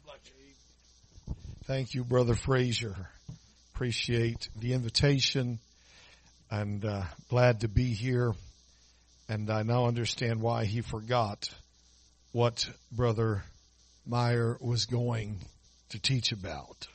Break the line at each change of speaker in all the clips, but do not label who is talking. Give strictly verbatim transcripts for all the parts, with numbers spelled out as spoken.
Thank you, Brother Frazier. Appreciate the invitation and uh, glad to be here. And I now understand why he forgot what Brother Meyer was going to teach about.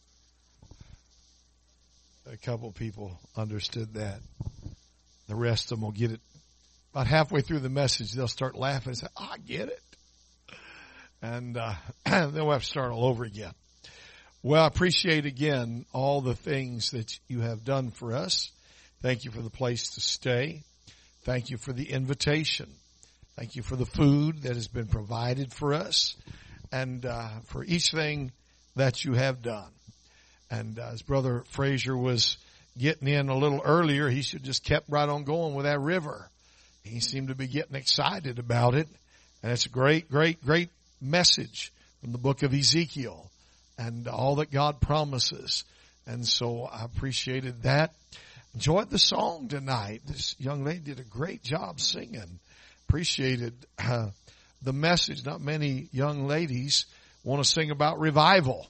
A couple people understood that. The rest of them will get it. About halfway through the message, they'll start laughing and say, oh, I get it. And uh, then we'll have to start all over again. Well, I appreciate again all the things that you have done for us. Thank you for the place to stay. Thank you for the invitation. Thank you for the food that has been provided for us and uh, for each thing that you have done. And uh, as Brother Frazier was getting in a little earlier, he should just kept right on going with that river. He seemed to be getting excited about it. And it's a great, great, great message from the book of Ezekiel and all that God promises. And so I appreciated that. Enjoyed the song tonight. This young lady did a great job singing. Appreciated uh, the message. Not many young ladies want to sing about revival.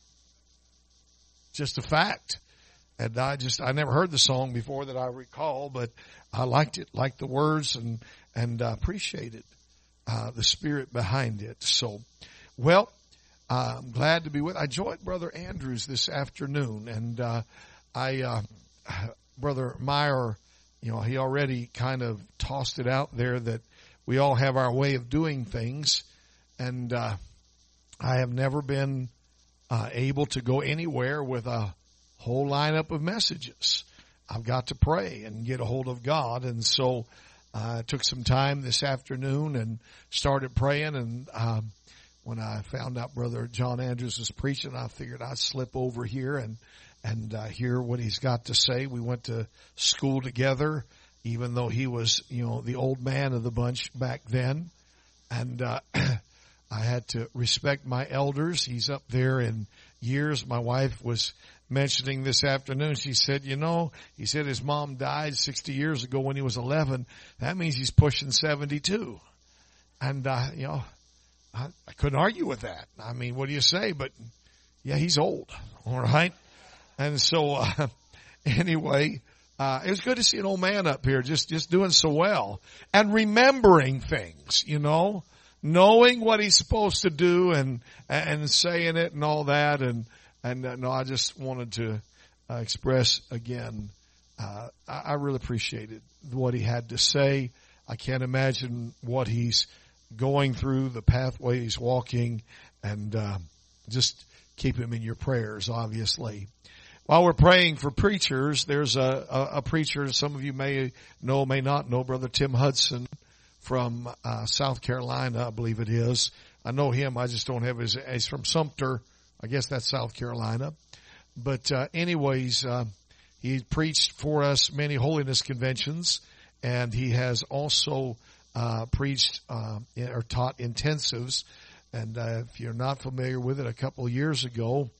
Just a fact. And I just, I never heard the song before that I recall, but I liked it, liked the words and, and uh, appreciated uh, the spirit behind it. So, well, uh, I'm glad to be with, I joined Brother Andrews this afternoon and uh, I, uh, Brother Meyer, you know, he already kind of tossed it out there that we all have our way of doing things. And uh, I have never been uh, able to go anywhere with a whole lineup of messages. I've got to pray and get a hold of God. And so uh, I took some time this afternoon and started praying. And um, when I found out Brother John Andrews was preaching, I figured I'd slip over here and and uh, hear what he's got to say. We went to school together, even though he was, you know, the old man of the bunch back then. And uh, I had to respect my elders. He's up there in years. My wife was mentioning this afternoon. She said, you know, he said his mom died sixty years ago when he was eleven. That means he's pushing seventy-two. And, uh, you know, I, I couldn't argue with that. I mean, what do you say? But, yeah, he's old. All right. And so, uh, anyway, uh, it was good to see an old man up here just, just doing so well and remembering things, you know, knowing what he's supposed to do and, and saying it and all that. And, and, uh, no, I just wanted to uh, express again, uh, I, I really appreciated what he had to say. I can't imagine what he's going through, the pathway he's walking, and, uh, just keep him in your prayers, obviously. While we're praying for preachers, there's a, a, a preacher some of you may know, may not know, Brother Tim Hudson from uh, South Carolina, I believe it is. I know him. I just don't have his. He's from Sumter. I guess that's South Carolina. But uh, anyways, uh, he preached for us many holiness conventions, and he has also uh, preached uh, or taught intensives. And uh, if you're not familiar with it, a couple of years ago,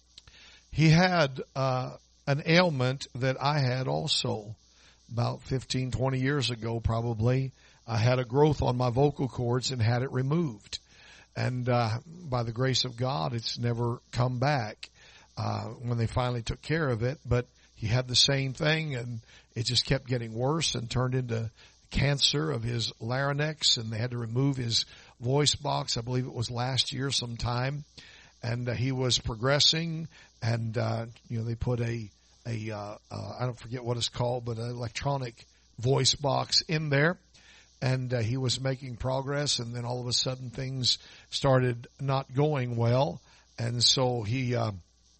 he had uh an ailment that I had also about fifteen, twenty years ago probably. I had a growth on my vocal cords and had it removed. And uh by the grace of God, it's never come back uh when they finally took care of it. But he had the same thing, and it just kept getting worse and turned into cancer of his larynx, and they had to remove his voice box. I believe it was last year sometime. And uh, he was progressing, and uh, you know they put a a uh, uh, I don't forget what it's called, but an electronic voice box in there, and uh, he was making progress. And then all of a sudden things started not going well, and so he uh,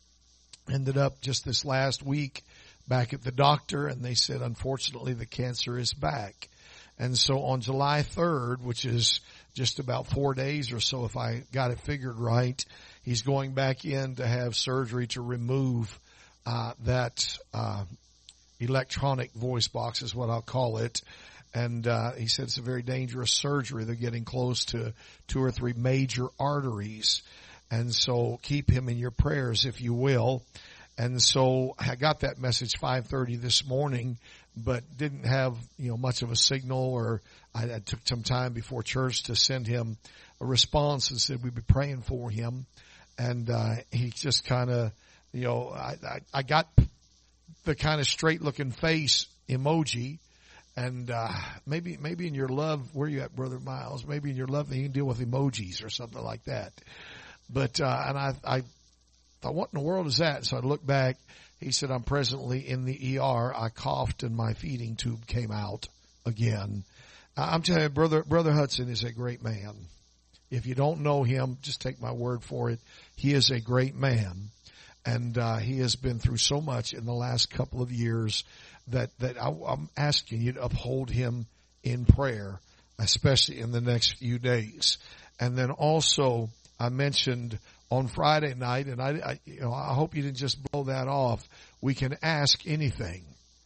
ended up just this last week back at the doctor, and they said unfortunately the cancer is back. And so on July third, which is just about four days or so, if I got it figured right, he's going back in to have surgery to remove uh that uh electronic voice box is what I'll call it. And uh he said it's a very dangerous surgery. They're getting close to two or three major arteries. And so keep him in your prayers, if you will. And so I got that message five thirty this morning, but didn't have, you know, much of a signal, or I, I took some time before church to send him a response and said we'd be praying for him. And, uh, he just kind of, you know, I, I, I got the kind of straight looking face emoji. And, uh, maybe, maybe in your love, where you at, Brother Miles? Maybe in your love, you can deal with emojis or something like that. But, uh, and I, I thought, what in the world is that? So I looked back. He said, I'm presently in the E R. I coughed and my feeding tube came out again. I'm telling you, brother, brother Hudson is a great man. If you don't know him, just take my word for it. He is a great man. And, uh, he has been through so much in the last couple of years that, that I, I'm asking you to uphold him in prayer, especially in the next few days. And then also I mentioned on Friday night, and I, I, you know, I hope you didn't just blow that off. We can ask anything.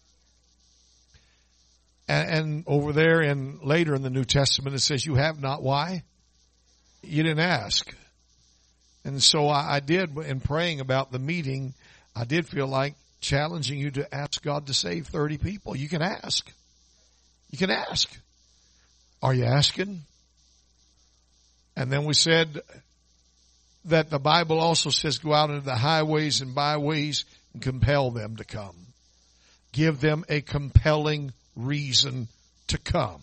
And, and over there and later in the New Testament, it says you have not. Why? You didn't ask. And so I, I did, in praying about the meeting, I did feel like challenging you to ask God to save thirty people. You can ask. You can ask. Are you asking? And then we said that the Bible also says go out into the highways and byways and compel them to come. Give them a compelling reason to come.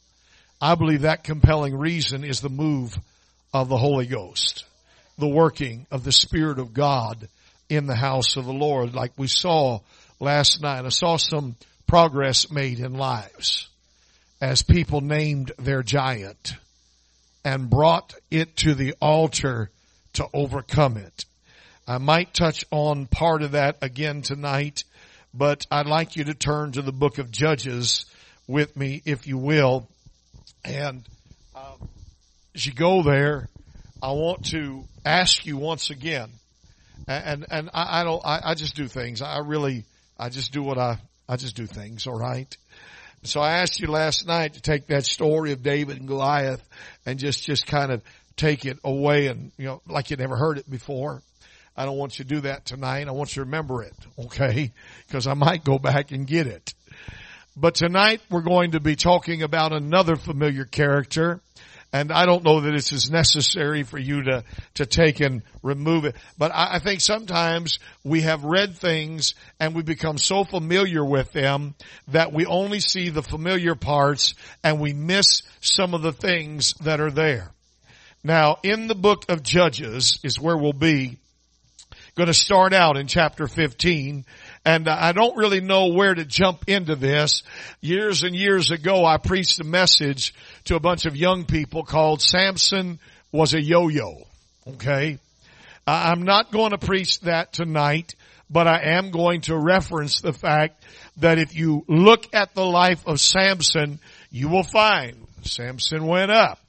I believe that compelling reason is the move of the Holy Ghost, the working of the Spirit of God in the house of the Lord, like we saw last night. I saw some progress made in lives as people named their giant and brought it to the altar to overcome it. I might touch on part of that again tonight, but I'd like you to turn to the book of Judges with me, if you will. And uh, as you go there, I want to ask you once again, and and I, I don't, I, I just do things. I really, I just do what I, I just do things. All right. So I asked you last night to take that story of David and Goliath and just just kind of take it away, and, you know, like you never heard it before. I don't want you to do that tonight. I want you to remember it, okay? Because I might go back and get it. But tonight we're going to be talking about another familiar character. And I don't know that it's as necessary for you to, to take and remove it. But I, I think sometimes we have read things and we become so familiar with them that we only see the familiar parts and we miss some of the things that are there. Now, in the book of Judges is where we'll be. Going to start out in chapter fifteen. And I don't really know where to jump into this. Years and years ago, I preached a message to a bunch of young people called Samson Was a Yo-Yo. Okay? I'm not going to preach that tonight, but I am going to reference the fact that if you look at the life of Samson, you will find Samson went up.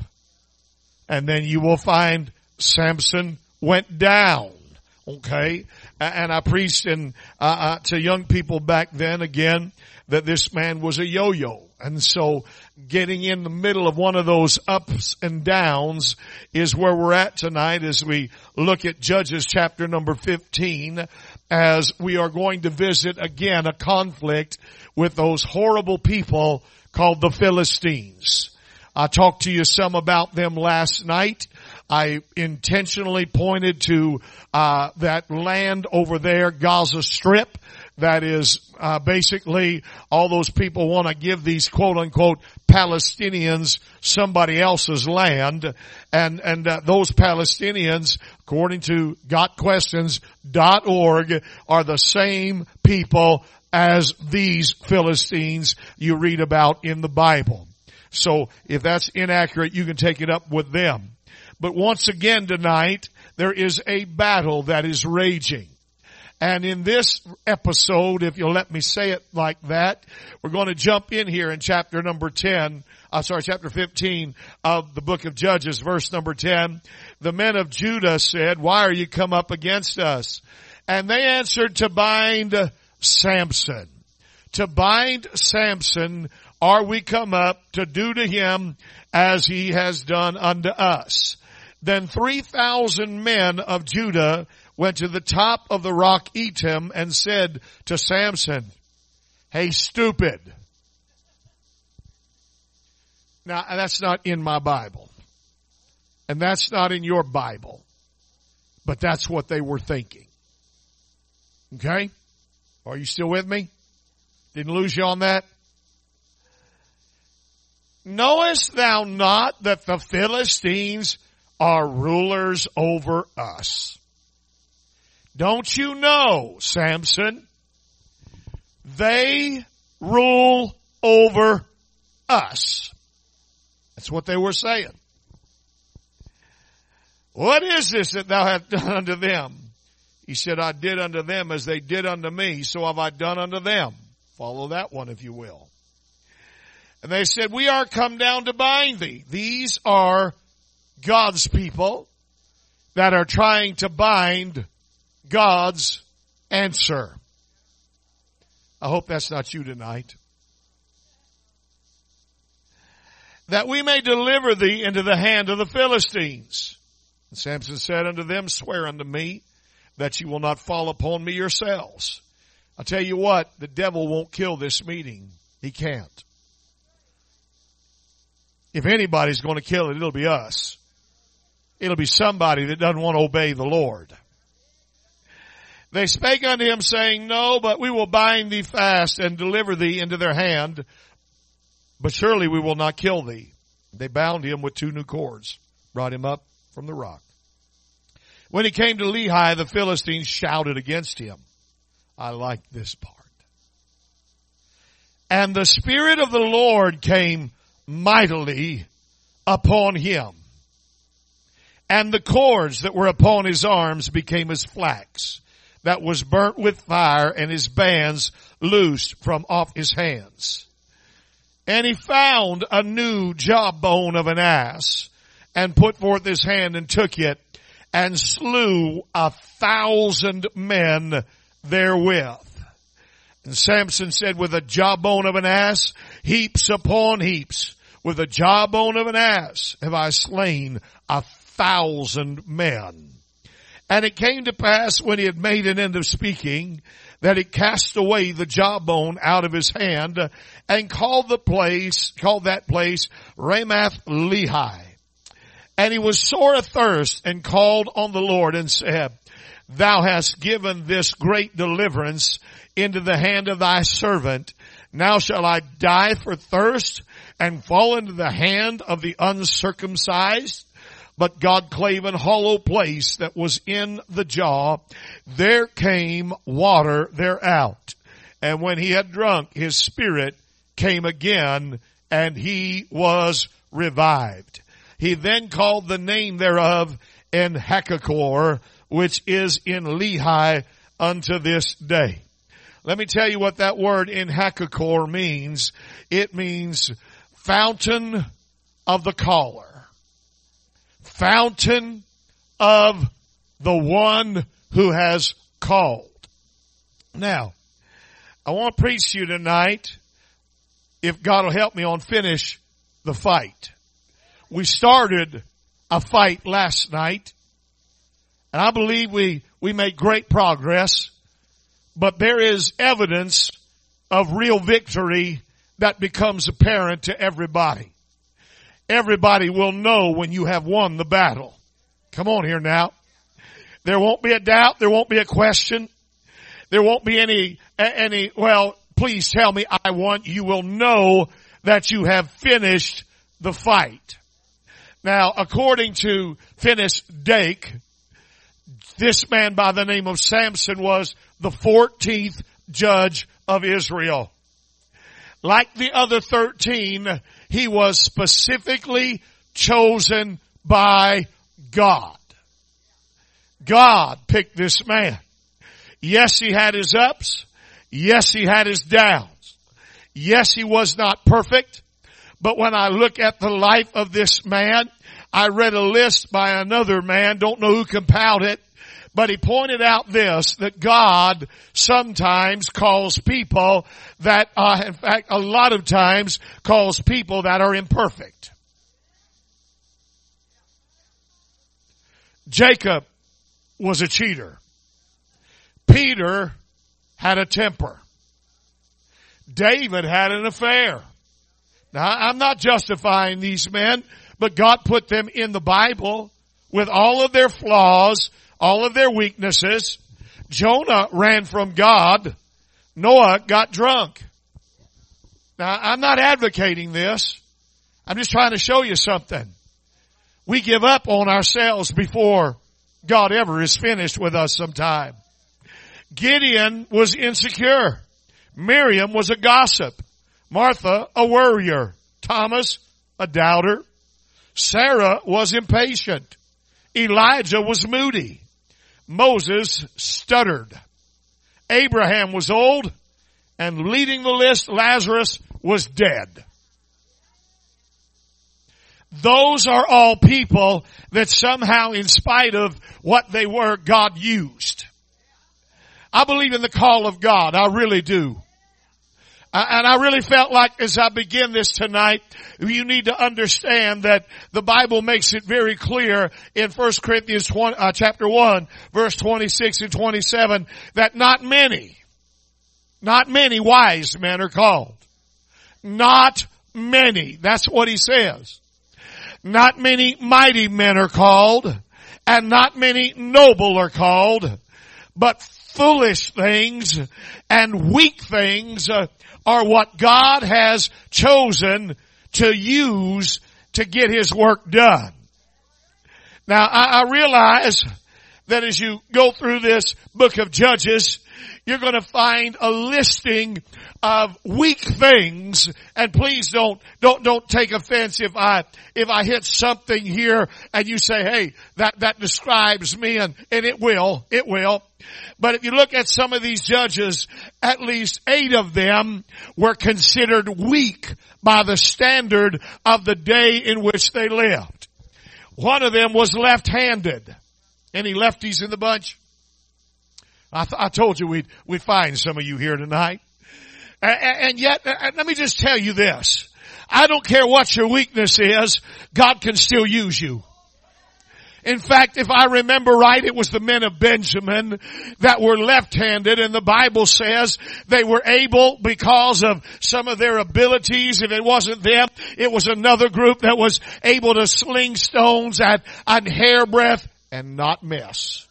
And then you will find Samson went down. Okay? And I preached in, uh, uh, to young people back then again that this man was a yo-yo. And so getting in the middle of one of those ups and downs is where we're at tonight as we look at Judges chapter number fifteen, as we are going to visit again a conflict with those horrible people called the Philistines. I talked to you some about them last night. I intentionally pointed to uh that land over there, Gaza Strip. That is uh basically all those people want to give these quote-unquote Palestinians somebody else's land. And and uh, those Palestinians, according to got questions dot org, are the same people as these Philistines you read about in the Bible. So if that's inaccurate, you can take it up with them. But once again tonight, there is a battle that is raging. And in this episode, if you'll let me say it like that, we're going to jump in here in chapter number ten, uh, sorry, chapter fifteen of the book of Judges, verse number ten. The men of Judah said, "Why are you come up against us?" And they answered, "To bind Samson. To bind Samson are we come up to do to him as he has done unto us." Then three thousand men of Judah went to the top of the rock Etam and said to Samson, Hey, stupid. Now, that's not in my Bible. And that's not in your Bible. But that's what they were thinking. Okay? Are you still with me? Didn't lose you on that? Knowest thou not that the Philistines are rulers over us? Don't you know, Samson? They rule over us. That's what they were saying. What is this that thou hast done unto them? He said, I did unto them as they did unto me, so have I done unto them. Follow that one if you will. And they said, we are come down to bind thee. These are God's people that are trying to bind God's answer. I hope that's not you tonight. That we may deliver thee into the hand of the Philistines. And Samson said unto them, swear unto me that you will not fall upon me yourselves. I'll tell you what, the devil won't kill this meeting. He can't. If anybody's going to kill it, it'll be us. It'll be somebody that doesn't want to obey the Lord. They spake unto him, saying, no, but we will bind thee fast and deliver thee into their hand, but surely we will not kill thee. They bound him with two new cords, brought him up from the rock. When he came to Lehi, the Philistines shouted against him. I like this part. And the Spirit of the Lord came mightily upon him. And the cords that were upon his arms became as flax that was burnt with fire, and his bands loosed from off his hands. And he found a new jawbone of an ass, and put forth his hand and took it, and slew a thousand men therewith. And Samson said, with a jawbone of an ass, heaps upon heaps, with a jawbone of an ass have I slain a thousand men. And it came to pass when he had made an end of speaking, that he cast away the jawbone out of his hand, and called the place, called that place Ramath Lehi. And he was sore athirst, and called on the Lord, and said, thou hast given this great deliverance into the hand of thy servant. Now shall I die for thirst, and fall into the hand of the uncircumcised? But God clave an hollow place that was in the jaw. There came water thereout. And when he had drunk, his spirit came again, and he was revived. He then called the name thereof En-hakkore, which is in Lehi unto this day. Let me tell you what that word En-hakkore means. It means fountain of the caller. Fountain of the one who has called. Now, I want to preach to you tonight, if God will help me, on finish the fight. We started a fight last night, and I believe we, we made great progress, but there is evidence of real victory that becomes apparent to everybody. Everybody will know when you have won the battle. Come on here now. There won't be a doubt. There won't be a question. There won't be any, any, well, please tell me I won. You will know that you have finished the fight. Now, according to Finis Dake, this man by the name of Samson was the fourteenth judge of Israel. Like the other thirteen, he was specifically chosen by God. God picked this man. Yes, he had his ups. Yes, he had his downs. Yes, he was not perfect. But when I look at the life of this man, I read a list by another man, don't know who compiled it, but he pointed out this, that God sometimes calls people that, uh, in fact, a lot of times calls people that are imperfect. Jacob was a cheater. Peter had a temper. David had an affair. Now, I'm not justifying these men, but God put them in the Bible with all of their flaws, all of their weaknesses. Jonah ran from God. Noah got drunk. Now, I'm not advocating this. I'm just trying to show you something. We give up on ourselves before God ever is finished with us sometime. Gideon was insecure. Miriam was a gossip. Martha, a worrier. Thomas, a doubter. Sarah was impatient. Elijah was moody. Moses stuttered. Abraham was old. And leading the list, Lazarus was dead. Those are all people that somehow, in spite of what they were, God used. I believe in the call of God. I really do. And I really felt like as I begin this tonight, you need to understand that the Bible makes it very clear in First Corinthians uh, chapter one, verse twenty-six and twenty-seven, that not many, not many wise men are called. Not many. That's what he says. Not many mighty men are called, and not many noble are called, but foolish things and weak things uh, are what God has chosen to use to get His work done. Now, I, I realize that as you go through this book of Judges, you're going to find a listing of weak things, and please don't, don't, don't take offense if I, if I hit something here and you say, hey, that, that describes me, and, and it will, it will. But if you look at some of these judges, at least eight of them were considered weak by the standard of the day in which they lived. One of them was left-handed. Any lefties in the bunch? I, th- I told you we'd, we'd find some of you here tonight. And, and yet, and let me just tell you this. I don't care what your weakness is, God can still use you. In fact, if I remember right, it was the men of Benjamin that were left-handed, and the Bible says they were able, because of some of their abilities, if it wasn't them, it was another group that was able to sling stones at a hairbreadth and not miss.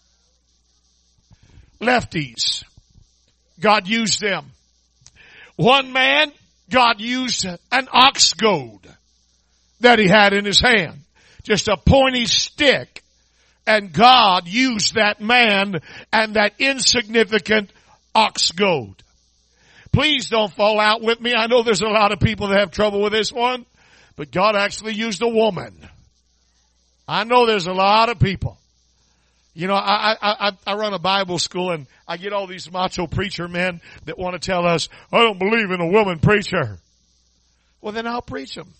Lefties. God used them. One man, God used an ox goad that he had in his hand. Just a pointy stick. And God used that man and that insignificant ox goad. Please don't fall out with me. I know there's a lot of people that have trouble with this one. But God actually used a woman. I know there's a lot of people. You know, I, I, I run a Bible school, and I get all these macho preacher men that want to tell us, I don't believe in a woman preacher. Well, then I'll preach them.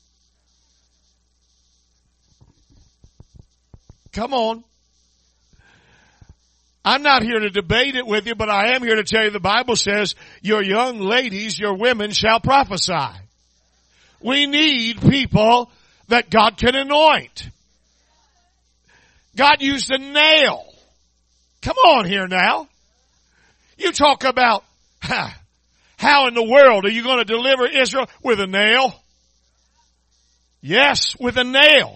Come on. I'm not here to debate it with you, but I am here to tell you the Bible says, your young ladies, your women shall prophesy. We need people that God can anoint. God used a nail. Come on here now. You talk about, huh, how in the world are you going to deliver Israel? With a nail? Yes, with a nail.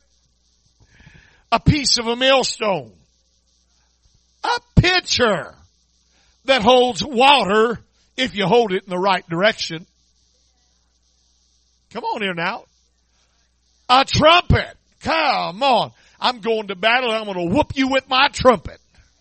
A piece of a millstone. A pitcher that holds water if you hold it in the right direction. Come on here now. A trumpet. Come on. I'm going to battle and I'm going to whoop you with my trumpet.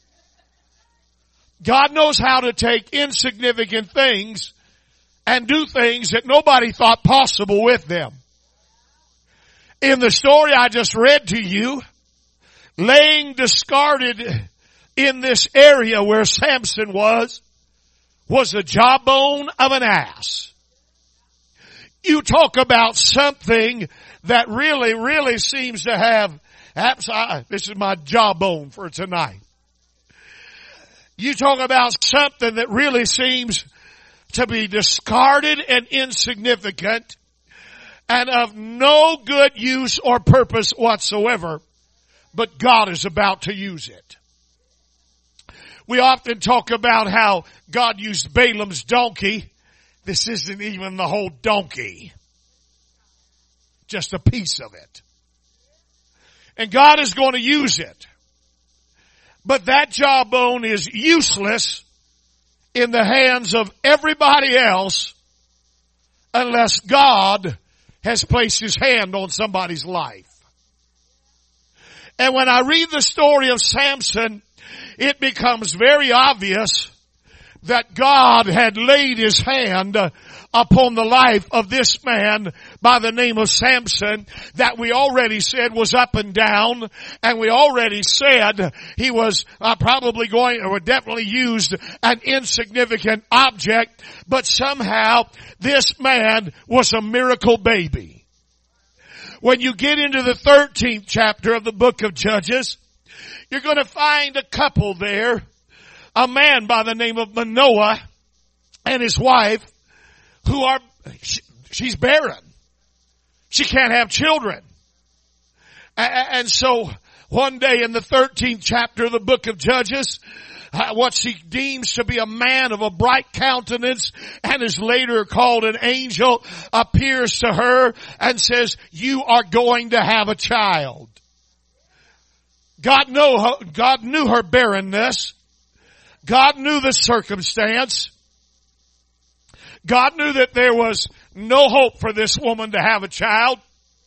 God knows how to take insignificant things and do things that nobody thought possible with them. In the story I just read to you, laying discarded in this area where Samson was, was the jawbone of an ass. You talk about something that really, really seems to have, this is my jawbone for tonight. You talk about something that really seems to be discarded and insignificant and of no good use or purpose whatsoever, but God is about to use it. We often talk about how God used Balaam's donkey, This isn't even the whole donkey. Just a piece of it. And God is going to use it. But that jawbone is useless in the hands of everybody else unless God has placed His hand on somebody's life. And when I read the story of Samson, it becomes very obvious that God had laid His hand upon the life of this man by the name of Samson that we already said was up and down, and we already said he was uh, probably going or definitely used an insignificant object, but somehow this man was a miracle baby. When you get into the thirteenth chapter of the book of Judges, you're going to find a couple there, a man by the name of Manoah and his wife, who are, she, she's barren. She can't have children. And so one day in the thirteenth chapter of the book of Judges, what she deems to be a man of a bright countenance and is later called an angel appears to her and says, you are going to have a child. God knew her, God knew her barrenness. God knew the circumstance. God knew that there was no hope for this woman to have a child,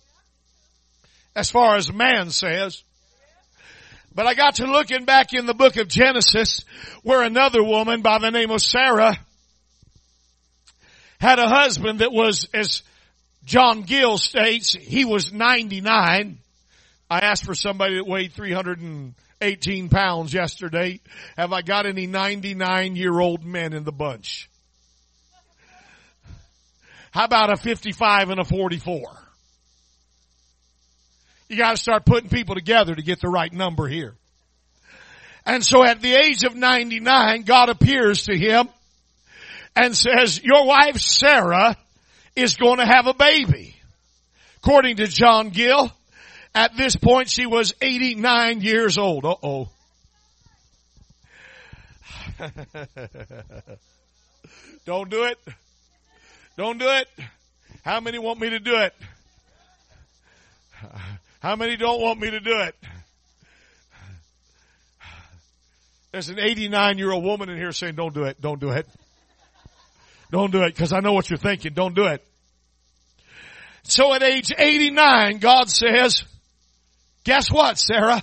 as far as man says. But I got to looking back in the book of Genesis, where another woman by the name of Sarah had a husband that was, as John Gill states, he was ninety-nine. I asked for somebody that weighed three hundred eighteen pounds yesterday. Have I got any ninety-nine-year-old men in the bunch? How about a fifty-five and a forty-four? You got to start putting people together to get the right number here. And so at the age of ninety-nine, God appears to him and says, your wife Sarah is going to have a baby. According to John Gill, at this point she was eighty-nine years old. Uh-oh. Don't do it. Don't do it. How many want me to do it? How many don't want me to do it? There's an eighty-nine-year-old woman in here saying, don't do it, don't do it. Don't do it, because I know what you're thinking. Don't do it. So at age eighty-nine, God says, guess what, Sarah?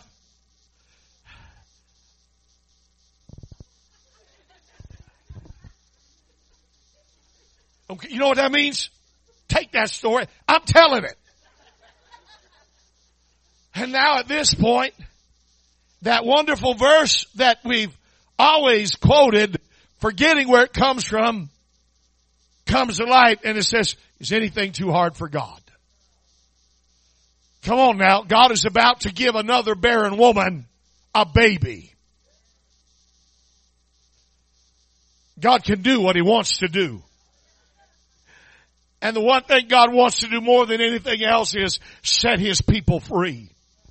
Okay, you know what that means? Take that story. I'm telling it. And now at this point, that wonderful verse that we've always quoted, forgetting where it comes from, comes to light, and it says, is anything too hard for God? Come on now. God is about to give another barren woman a baby. God can do what He wants to do. And the one thing God wants to do more than anything else is set His people free.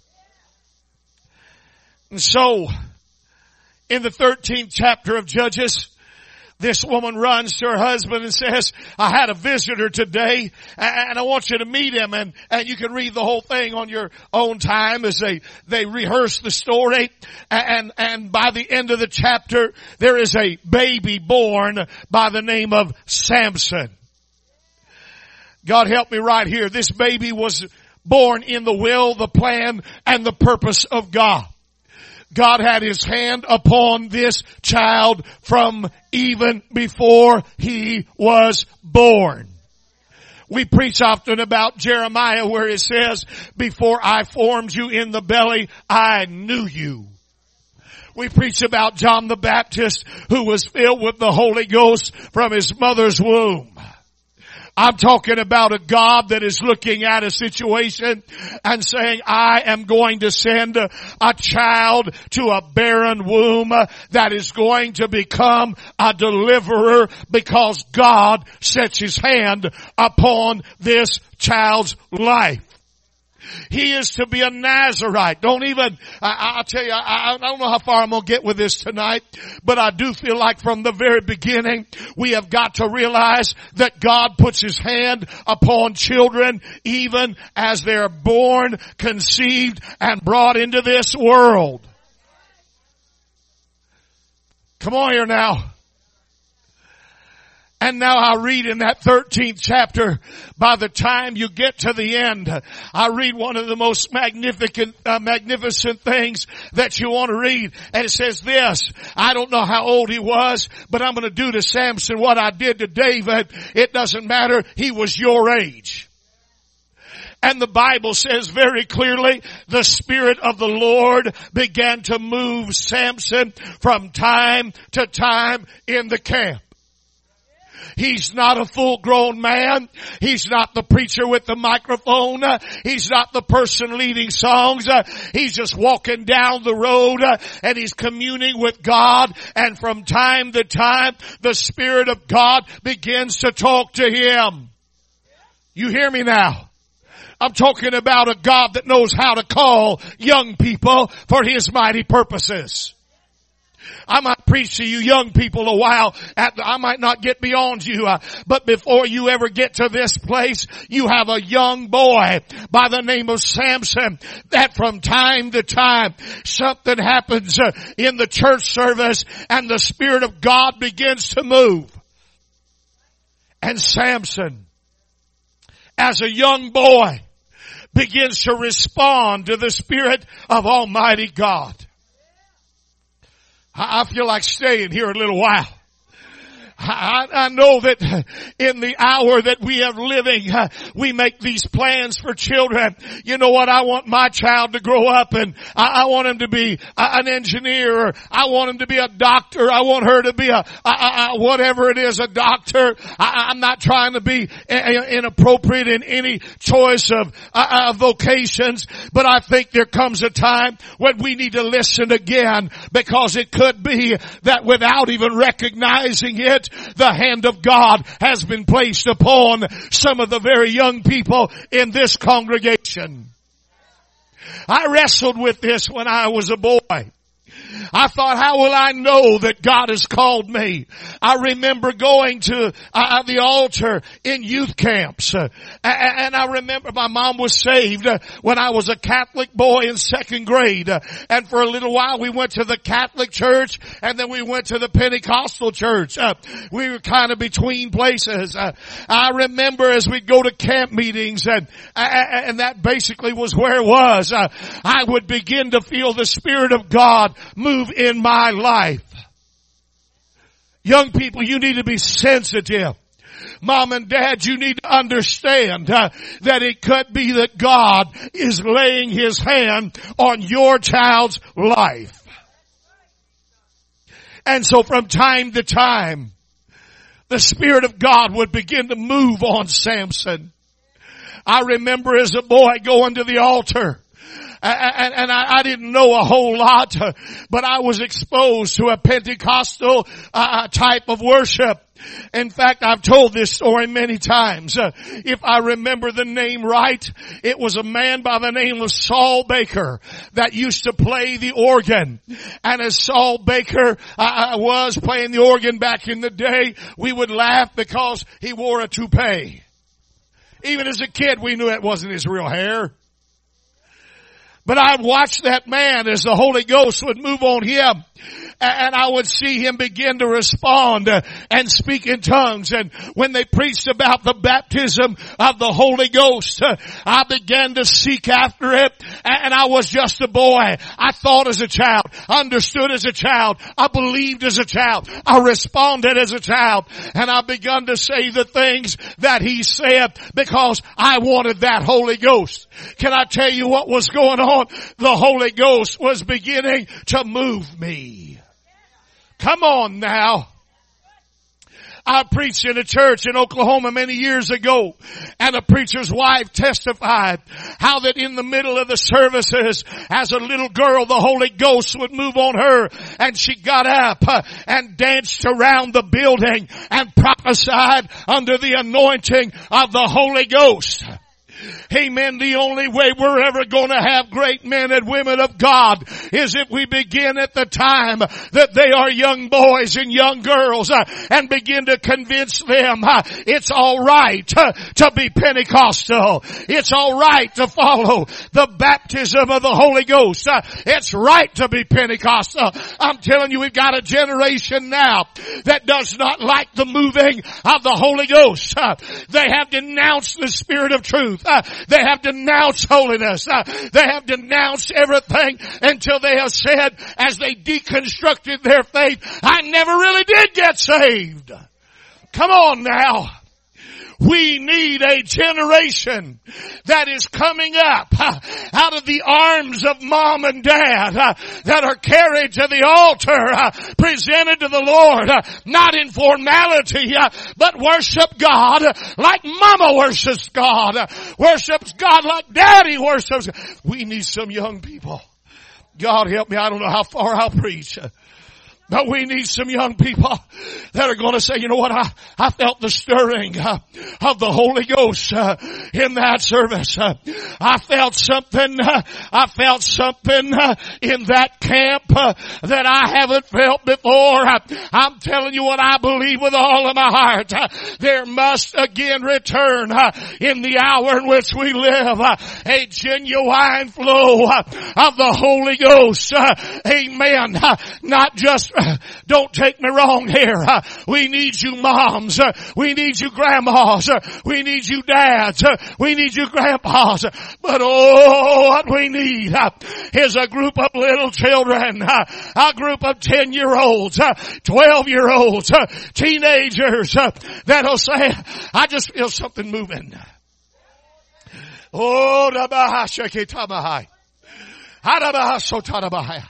And so, in the thirteenth chapter of Judges, this woman runs to her husband and says, I had a visitor today and I want you to meet him. And, and you can read the whole thing on your own time as they, they rehearse the story. And, and by the end of the chapter, there is a baby born by the name of Samson. God help me right here. This baby was born in the will, the plan, and the purpose of God. God had His hand upon this child from even before he was born. We preach often about Jeremiah where it says, before I formed you in the belly, I knew you. We preach about John the Baptist who was filled with the Holy Ghost from his mother's womb. I'm talking about a God that is looking at a situation and saying, I am going to send a, a child to a barren womb that is going to become a deliverer because God sets His hand upon this child's life. He is to be a Nazarite. Don't even, I, I'll tell you, I, I don't know how far I'm going to get with this tonight, but I do feel like from the very beginning, we have got to realize that God puts His hand upon children even as they're born, conceived, and brought into this world. Come on here now. And now I read in that thirteenth chapter, by the time you get to the end, I read one of the most magnificent, uh, magnificent things that you want to read. And it says this, I don't know how old he was, but I'm going to do to Samson what I did to David. It doesn't matter. He was your age. And the Bible says very clearly, the Spirit of the Lord began to move Samson from time to time in the camp. He's not a full-grown man. He's not the preacher with the microphone. He's not the person leading songs. He's just walking down the road and he's communing with God. And from time to time, the Spirit of God begins to talk to him. You hear me now? I'm talking about a God that knows how to call young people for His mighty purposes. I might preach to you young people a while. At the, I might not get beyond you, uh, but before you ever get to this place, you have a young boy by the name of Samson that from time to time something happens uh, in the church service and the Spirit of God begins to move. And Samson, as a young boy, begins to respond to the Spirit of Almighty God. I feel like staying here a little while. I, I know that in the hour that we are living, uh, we make these plans for children. You know what? I want my child to grow up and I, I want him to be a, an engineer. Or I want him to be a doctor. I want her to be a, a, a whatever it is, a doctor. I, I'm not trying to be inappropriate in any choice of uh, vocations, but I think there comes a time when we need to listen again, because it could be that without even recognizing it, the hand of God has been placed upon some of the very young people in this congregation. I wrestled with this when I was a boy. I thought, how will I know that God has called me? I remember going to uh, the altar in youth camps. Uh, and I remember my mom was saved uh, when I was a Catholic boy in second grade. Uh, and for a little while we went to the Catholic church and then we went to the Pentecostal church. Uh, we were kind of between places. Uh, I remember as we'd go to camp meetings and, uh, and that basically was where it was. Uh, I would begin to feel the Spirit of God move in my life. Young people, you need to be sensitive. Mom and Dad, you need to understand uh, that it could be that God is laying His hand on your child's life. And so from time to time, the Spirit of God would begin to move on Samson. I remember as a boy going to the altar. And, and I, I didn't know a whole lot, but I was exposed to a Pentecostal uh, type of worship. In fact, I've told this story many times. Uh, if I remember the name right, it was a man by the name of Saul Baker that used to play the organ. And as Saul Baker uh, was playing the organ back in the day, we would laugh because he wore a toupee. Even as a kid, we knew it wasn't his real hair. But I'd watch that man as the Holy Ghost would move on him. And I would see him begin to respond and speak in tongues. And when they preached about the baptism of the Holy Ghost, I began to seek after it. And I was just a boy. I thought as a child, understood as a child, I believed as a child, I responded as a child. And I begun to say the things that he said because I wanted that Holy Ghost. Can I tell you what was going on? The Holy Ghost was beginning to move me. Come on now. I preached in a church in Oklahoma many years ago, and a preacher's wife testified how that in the middle of the services, as a little girl, the Holy Ghost would move on her, and she got up uh, and danced around the building and prophesied under the anointing of the Holy Ghost. Amen. The only way we're ever going to have great men and women of God is if we begin at the time that they are young boys and young girls uh, and begin to convince them uh, it's all right uh, to be Pentecostal. It's all right to follow the baptism of the Holy Ghost. Uh, it's right to be Pentecostal. I'm telling you, we've got a generation now that does not like the moving of the Holy Ghost. Uh, they have denounced the Spirit of truth. Uh, they have denounced holiness. Uh, they have denounced everything until they have said, as they deconstructed their faith, I never really did get saved. Come on now. We need a generation that is coming up uh, out of the arms of mom and dad uh, that are carried to the altar, uh, presented to the Lord, uh, not in formality, uh, but worship God uh, like mama worships God, uh, worships God like daddy worships. We need some young people. God help me, I don't know how far I'll preach. Uh, But we need some young people that are going to say, you know what, I, I felt the stirring uh, of the Holy Ghost uh, in that service. Uh, I felt something, uh, I felt something uh, in that camp uh, that I haven't felt before. Uh, I'm telling you what I believe with all of my heart. Uh, there must again return uh, in the hour in which we live uh, a genuine flow uh, of the Holy Ghost. Uh, amen. Uh, not just don't take me wrong here. Uh, we need you moms. Uh, we need you grandmas. Uh, we need you dads. Uh, we need you grandpas. Uh, but oh, what we need uh, is a group of little children, uh, a group of ten-year-olds, uh, twelve-year-olds, uh, teenagers uh, that'll say, I just feel something moving. Oh, Rabahashakitamahi. Harabahasotarabai.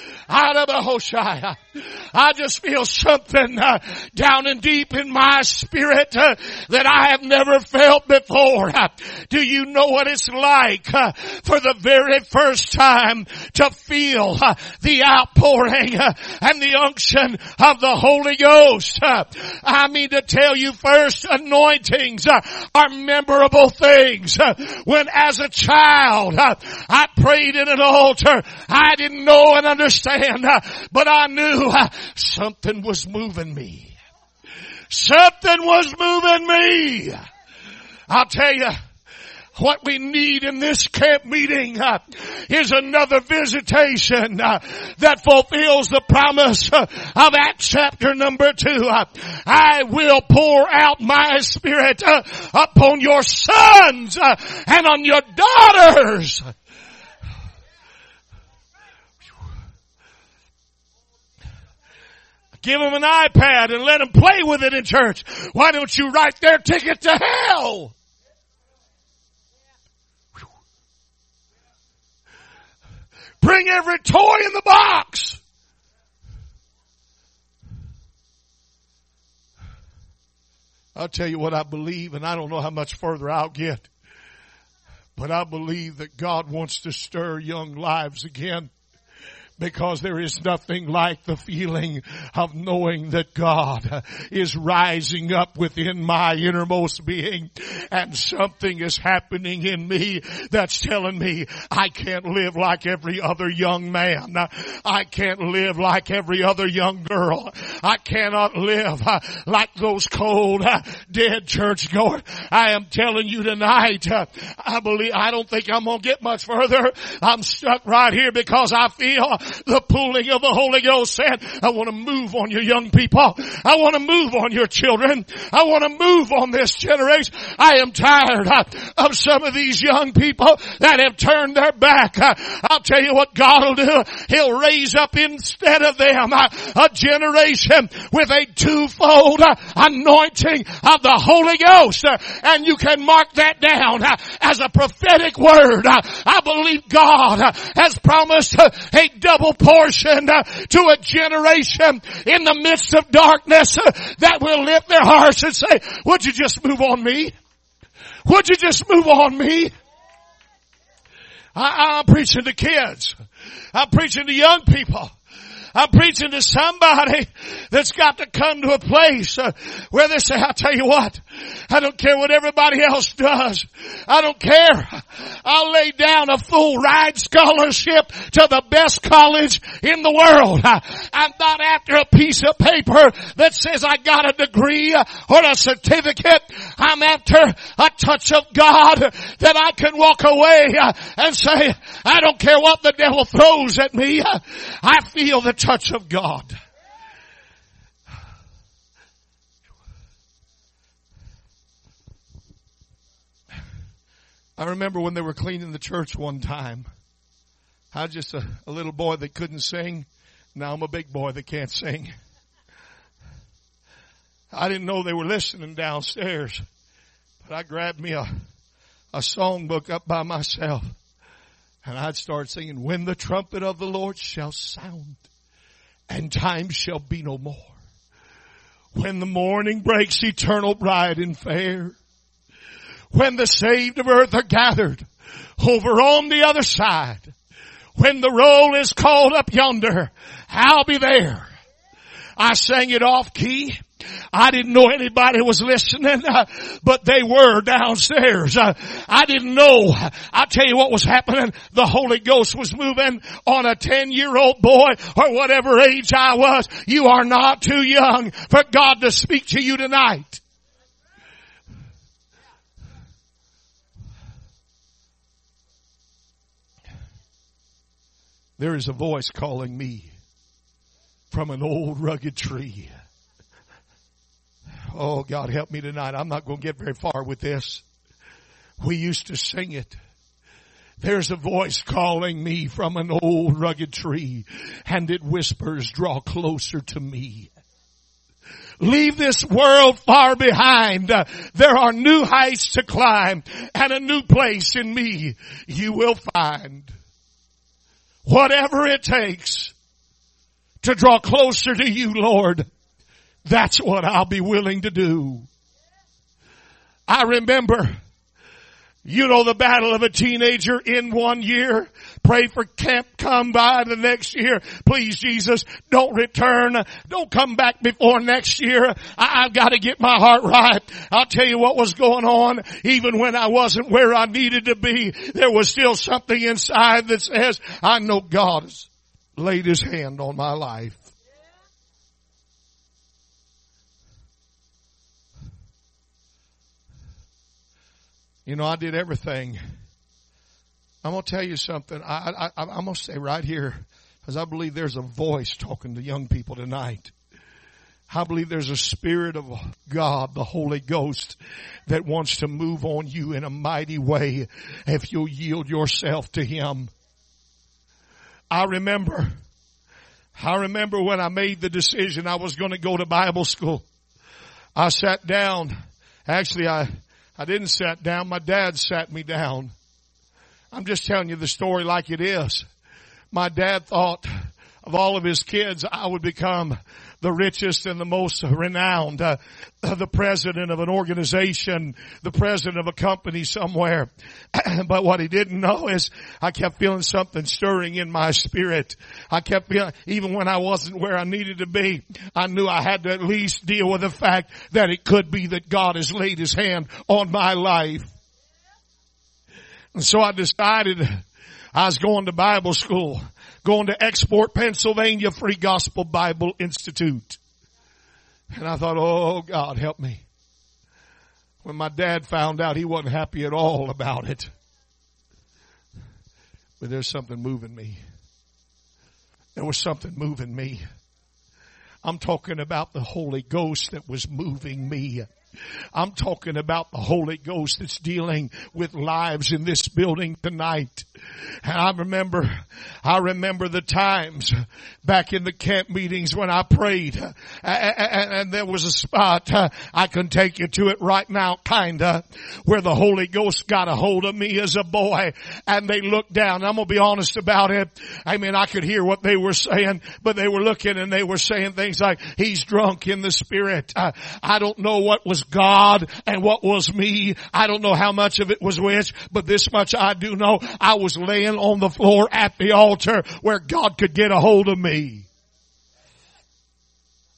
I just feel something uh, down and deep in my spirit uh, that I have never felt before. Uh, do you know what it's like uh, for the very first time to feel uh, the outpouring uh, and the unction of the Holy Ghost? Uh, I mean to tell you, first anointings uh, are memorable things. Uh, when as a child uh, I prayed in an altar, I didn't know and understand. Uh, but I knew uh, something was moving me. Something was moving me. I'll tell you, what we need in this camp meeting uh, is another visitation uh, that fulfills the promise uh, of Acts chapter number two. Uh, I will pour out my Spirit uh, upon your sons uh, and on your daughters. Give them an iPad and let them play with it in church. Why don't you write their ticket to hell? Bring every toy in the box. I'll tell you what I believe, and I don't know how much further I'll get. But I believe that God wants to stir young lives again. Because there is nothing like the feeling of knowing that God is rising up within my innermost being and something is happening in me that's telling me I can't live like every other young man. I can't live like every other young girl. I cannot live like those cold, dead churchgoers. I am telling you tonight, I believe, I don't think I'm going to get much further. I'm stuck right here because I feel the pulling of the Holy Ghost said, I want to move on your young people. I want to move on your children. I want to move on this generation. I am tired of some of these young people that have turned their back. I'll tell you what God will do. He'll raise up instead of them a generation with a twofold anointing of the Holy Ghost. And you can mark that down as a prophetic word. I believe God has promised a double portion uh, to a generation in the midst of darkness uh, that will lift their hearts and say, would you just move on me? Would you just move on me? I, I'm preaching to kids. I'm preaching to young people. I'm preaching to somebody that's got to come to a place uh, where they say, I'll tell you what, I don't care what everybody else does. I don't care. I'll lay down a full ride scholarship to the best college in the world. I, I'm not after a piece of paper that says I got a degree or a certificate. I'm after a touch of God that I can walk away uh, and say, I don't care what the devil throws at me. Uh, I feel the touch of God. I remember when they were cleaning the church one time. I was just a, a little boy that couldn't sing. Now I'm a big boy that can't sing. I didn't know they were listening downstairs. But I grabbed me a, a songbook up by myself. And I'd start singing, when the trumpet of the Lord shall sound, and time shall be no more. When the morning breaks eternal, bright and fair. When the saved of earth are gathered over on the other side. When the roll is called up yonder, I'll be there. I sang it off key. I didn't know anybody was listening, uh, but they were downstairs. Uh, I didn't know. I'll tell you what was happening. The Holy Ghost was moving on a ten-year-old boy or whatever age I was. You are not too young for God to speak to you tonight. There is a voice calling me from an old rugged tree. Oh, God, help me tonight. I'm not going to get very far with this. We used to sing it. There's a voice calling me from an old rugged tree, and it whispers, draw closer to me. Leave this world far behind. Uh, there are new heights to climb, and a new place in me you will find. Whatever it takes to draw closer to you, Lord, that's what I'll be willing to do. I remember, you know, the battle of a teenager in one year. Pray for camp come by the next year. Please, Jesus, don't return. Don't come back before next year. I, I've got to get my heart right. I'll tell you what was going on. Even when I wasn't where I needed to be, there was still something inside that says, I know God has laid his hand on my life. You know, I did everything. I'm going to tell you something. I, I, I'm going to say right here, because I believe there's a voice talking to young people tonight. I believe there's a Spirit of God, the Holy Ghost, that wants to move on you in a mighty way if you'll yield yourself to Him. I remember, I remember when I made the decision I was going to go to Bible school. I sat down. Actually, I... I didn't sit down. My dad sat me down. I'm just telling you the story like it is. My dad thought of all of his kids, I would become the richest and the most renowned, uh, the president of an organization, the president of a company somewhere. But what he didn't know is I kept feeling something stirring in my spirit. I kept feeling, even when I wasn't where I needed to be, I knew I had to at least deal with the fact that it could be that God has laid his hand on my life. And so I decided I was going to Bible school, going to Export, Pennsylvania Free Gospel Bible Institute. And I thought, oh, God, help me. When my dad found out, he wasn't happy at all about it. But there's something moving me. There was something moving me. I'm talking about the Holy Ghost that was moving me. I'm talking about the Holy Ghost that's dealing with lives in this building tonight. And I remember, I remember the times back in the camp meetings when I prayed, and there was a spot, I can take you to it right now, kinda, where the Holy Ghost got a hold of me as a boy, and they looked down. I'm gonna be honest about it. I mean, I could hear what they were saying, but they were looking and they were saying things like, he's drunk in the Spirit. Uh, I don't know what was God and what was me. I don't know how much of it was which, but this much I do know. I was laying on the floor at the altar where God could get a hold of me.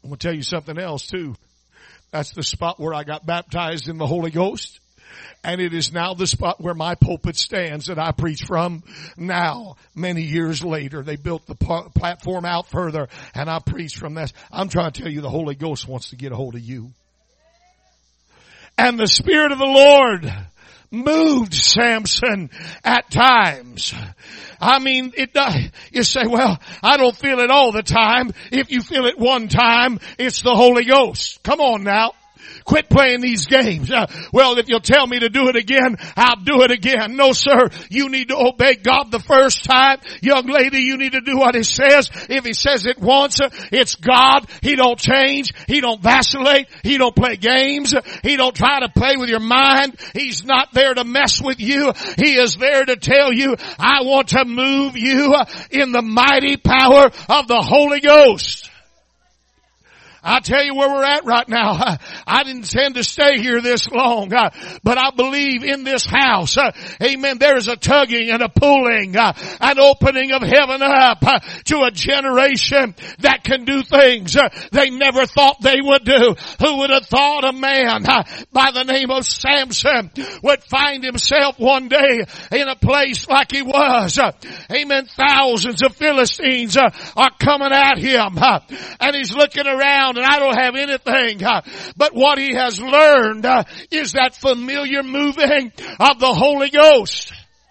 I'm going to tell you something else too. That's the spot where I got baptized in the Holy Ghost. And it is now the spot where my pulpit stands that I preach from now, many years later. They built the platform out further and I preach from this. I'm trying to tell you the Holy Ghost wants to get a hold of you. And the Spirit of the Lord moved Samson at times. I mean, it does. You say, well, I don't feel it all the time. If you feel it one time, it's the Holy Ghost. Come on now. Quit playing these games. Uh, well, if you'll tell me to do it again, I'll do it again. No, sir. You need to obey God the first time. Young lady, you need to do what He says. If He says it once, uh, it's God. He don't change. He don't vacillate. He don't play games. He don't try to play with your mind. He's not there to mess with you. He is there to tell you, I want to move you in the mighty power of the Holy Ghost. I'll tell you where we're at right now. I, I didn't intend to stay here this long, uh, but I believe in this house, uh, amen, there's a tugging and a pulling, uh, an opening of heaven up uh, to a generation that can do things uh, they never thought they would do. Who would have thought a man uh, by the name of Samson would find himself one day in a place like he was? Uh, amen. Thousands of Philistines uh, are coming at him, uh, and he's looking around. And I don't have anything, uh, but what he has learned uh, is that familiar moving of the Holy Ghost.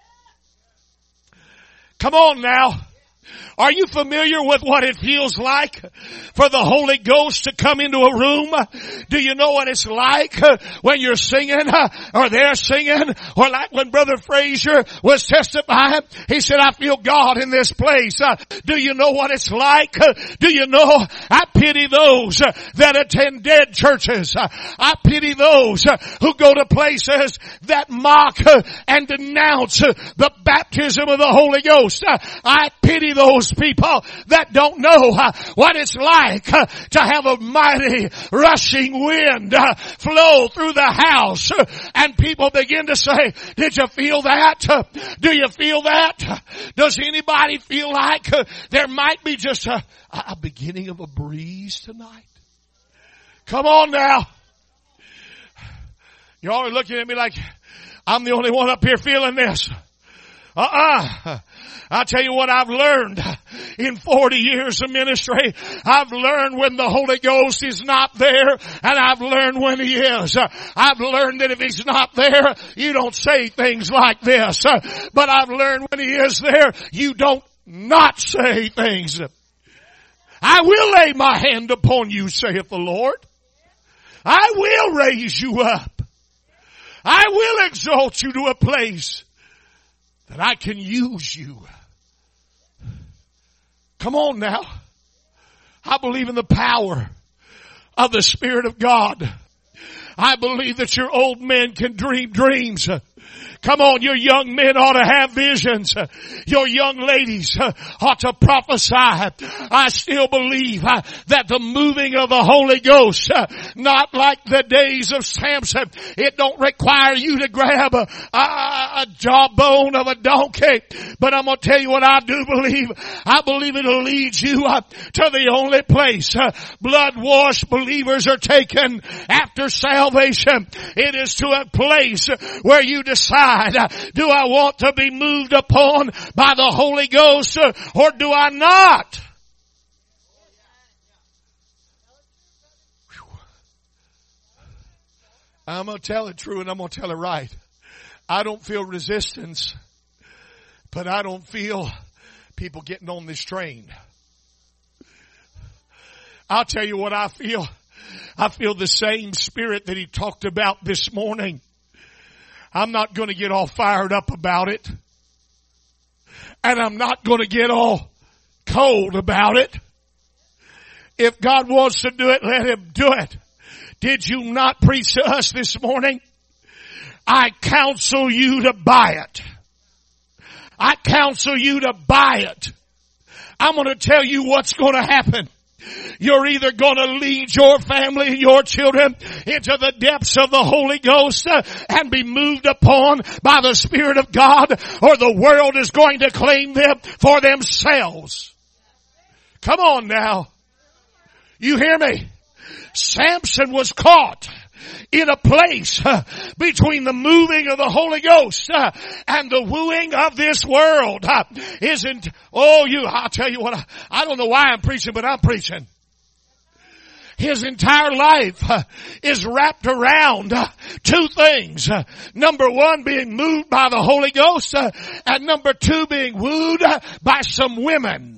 Come on now. Are you familiar with what it feels like for the Holy Ghost to come into a room? Do you know what it's like when you're singing or they're singing, or like when Brother Frazier was testifying? He said, I feel God in this place. Do you know what it's like? Do you know? I pity those that attend dead churches. I pity those who go to places that mock and denounce the baptism of the Holy Ghost. I pity those people that don't know uh, what it's like uh, to have a mighty rushing wind uh, flow through the house uh, and people begin to say, did you feel that? Uh, do you feel that? Uh, does anybody feel like uh, there might be just a, a beginning of a breeze tonight? Come on now. You're all looking at me like I'm the only one up here feeling this. Uh-uh. I'll tell you what I've learned in forty years of ministry. I've learned when the Holy Ghost is not there, and I've learned when He is. I've learned that if He's not there, you don't say things like this. But I've learned when He is there, you don't not say things. I will lay my hand upon you, saith the Lord. I will raise you up. I will exalt you to a place that I can use you. Come on now. I believe in the power of the Spirit of God. I believe that your old men can dream dreams. Come on, your young men ought to have visions. Your young ladies ought to prophesy. I still believe that the moving of the Holy Ghost, not like the days of Samson, it don't require you to grab a, a, a jawbone of a donkey. But I'm going to tell you what I do believe. I believe it'll lead you to the only place blood-washed believers are taken after salvation. It is to a place where you decide, do I want to be moved upon by the Holy Ghost or do I not? Whew. I'm going to tell it true and I'm going to tell it right. I don't feel resistance, but I don't feel people getting on this train. I'll tell you what I feel. I feel the same spirit that he talked about this morning. I'm not going to get all fired up about it. And I'm not going to get all cold about it. If God wants to do it, let Him do it. Did you not preach to us this morning? I counsel you to buy it. I counsel you to buy it. I'm going to tell you what's going to happen. You're either going to lead your family and your children into the depths of the Holy Ghost and be moved upon by the Spirit of God, or the world is going to claim them for themselves. Come on now. You hear me? Samson was caught in a place uh, between the moving of the Holy Ghost uh, and the wooing of this world. Uh, isn't, oh, you, I'll tell you what, I, I don't know why I'm preaching, but I'm preaching. His entire life uh, is wrapped around uh, two things. Uh, number one, being moved by the Holy Ghost, uh, and number two, being wooed uh, by some women.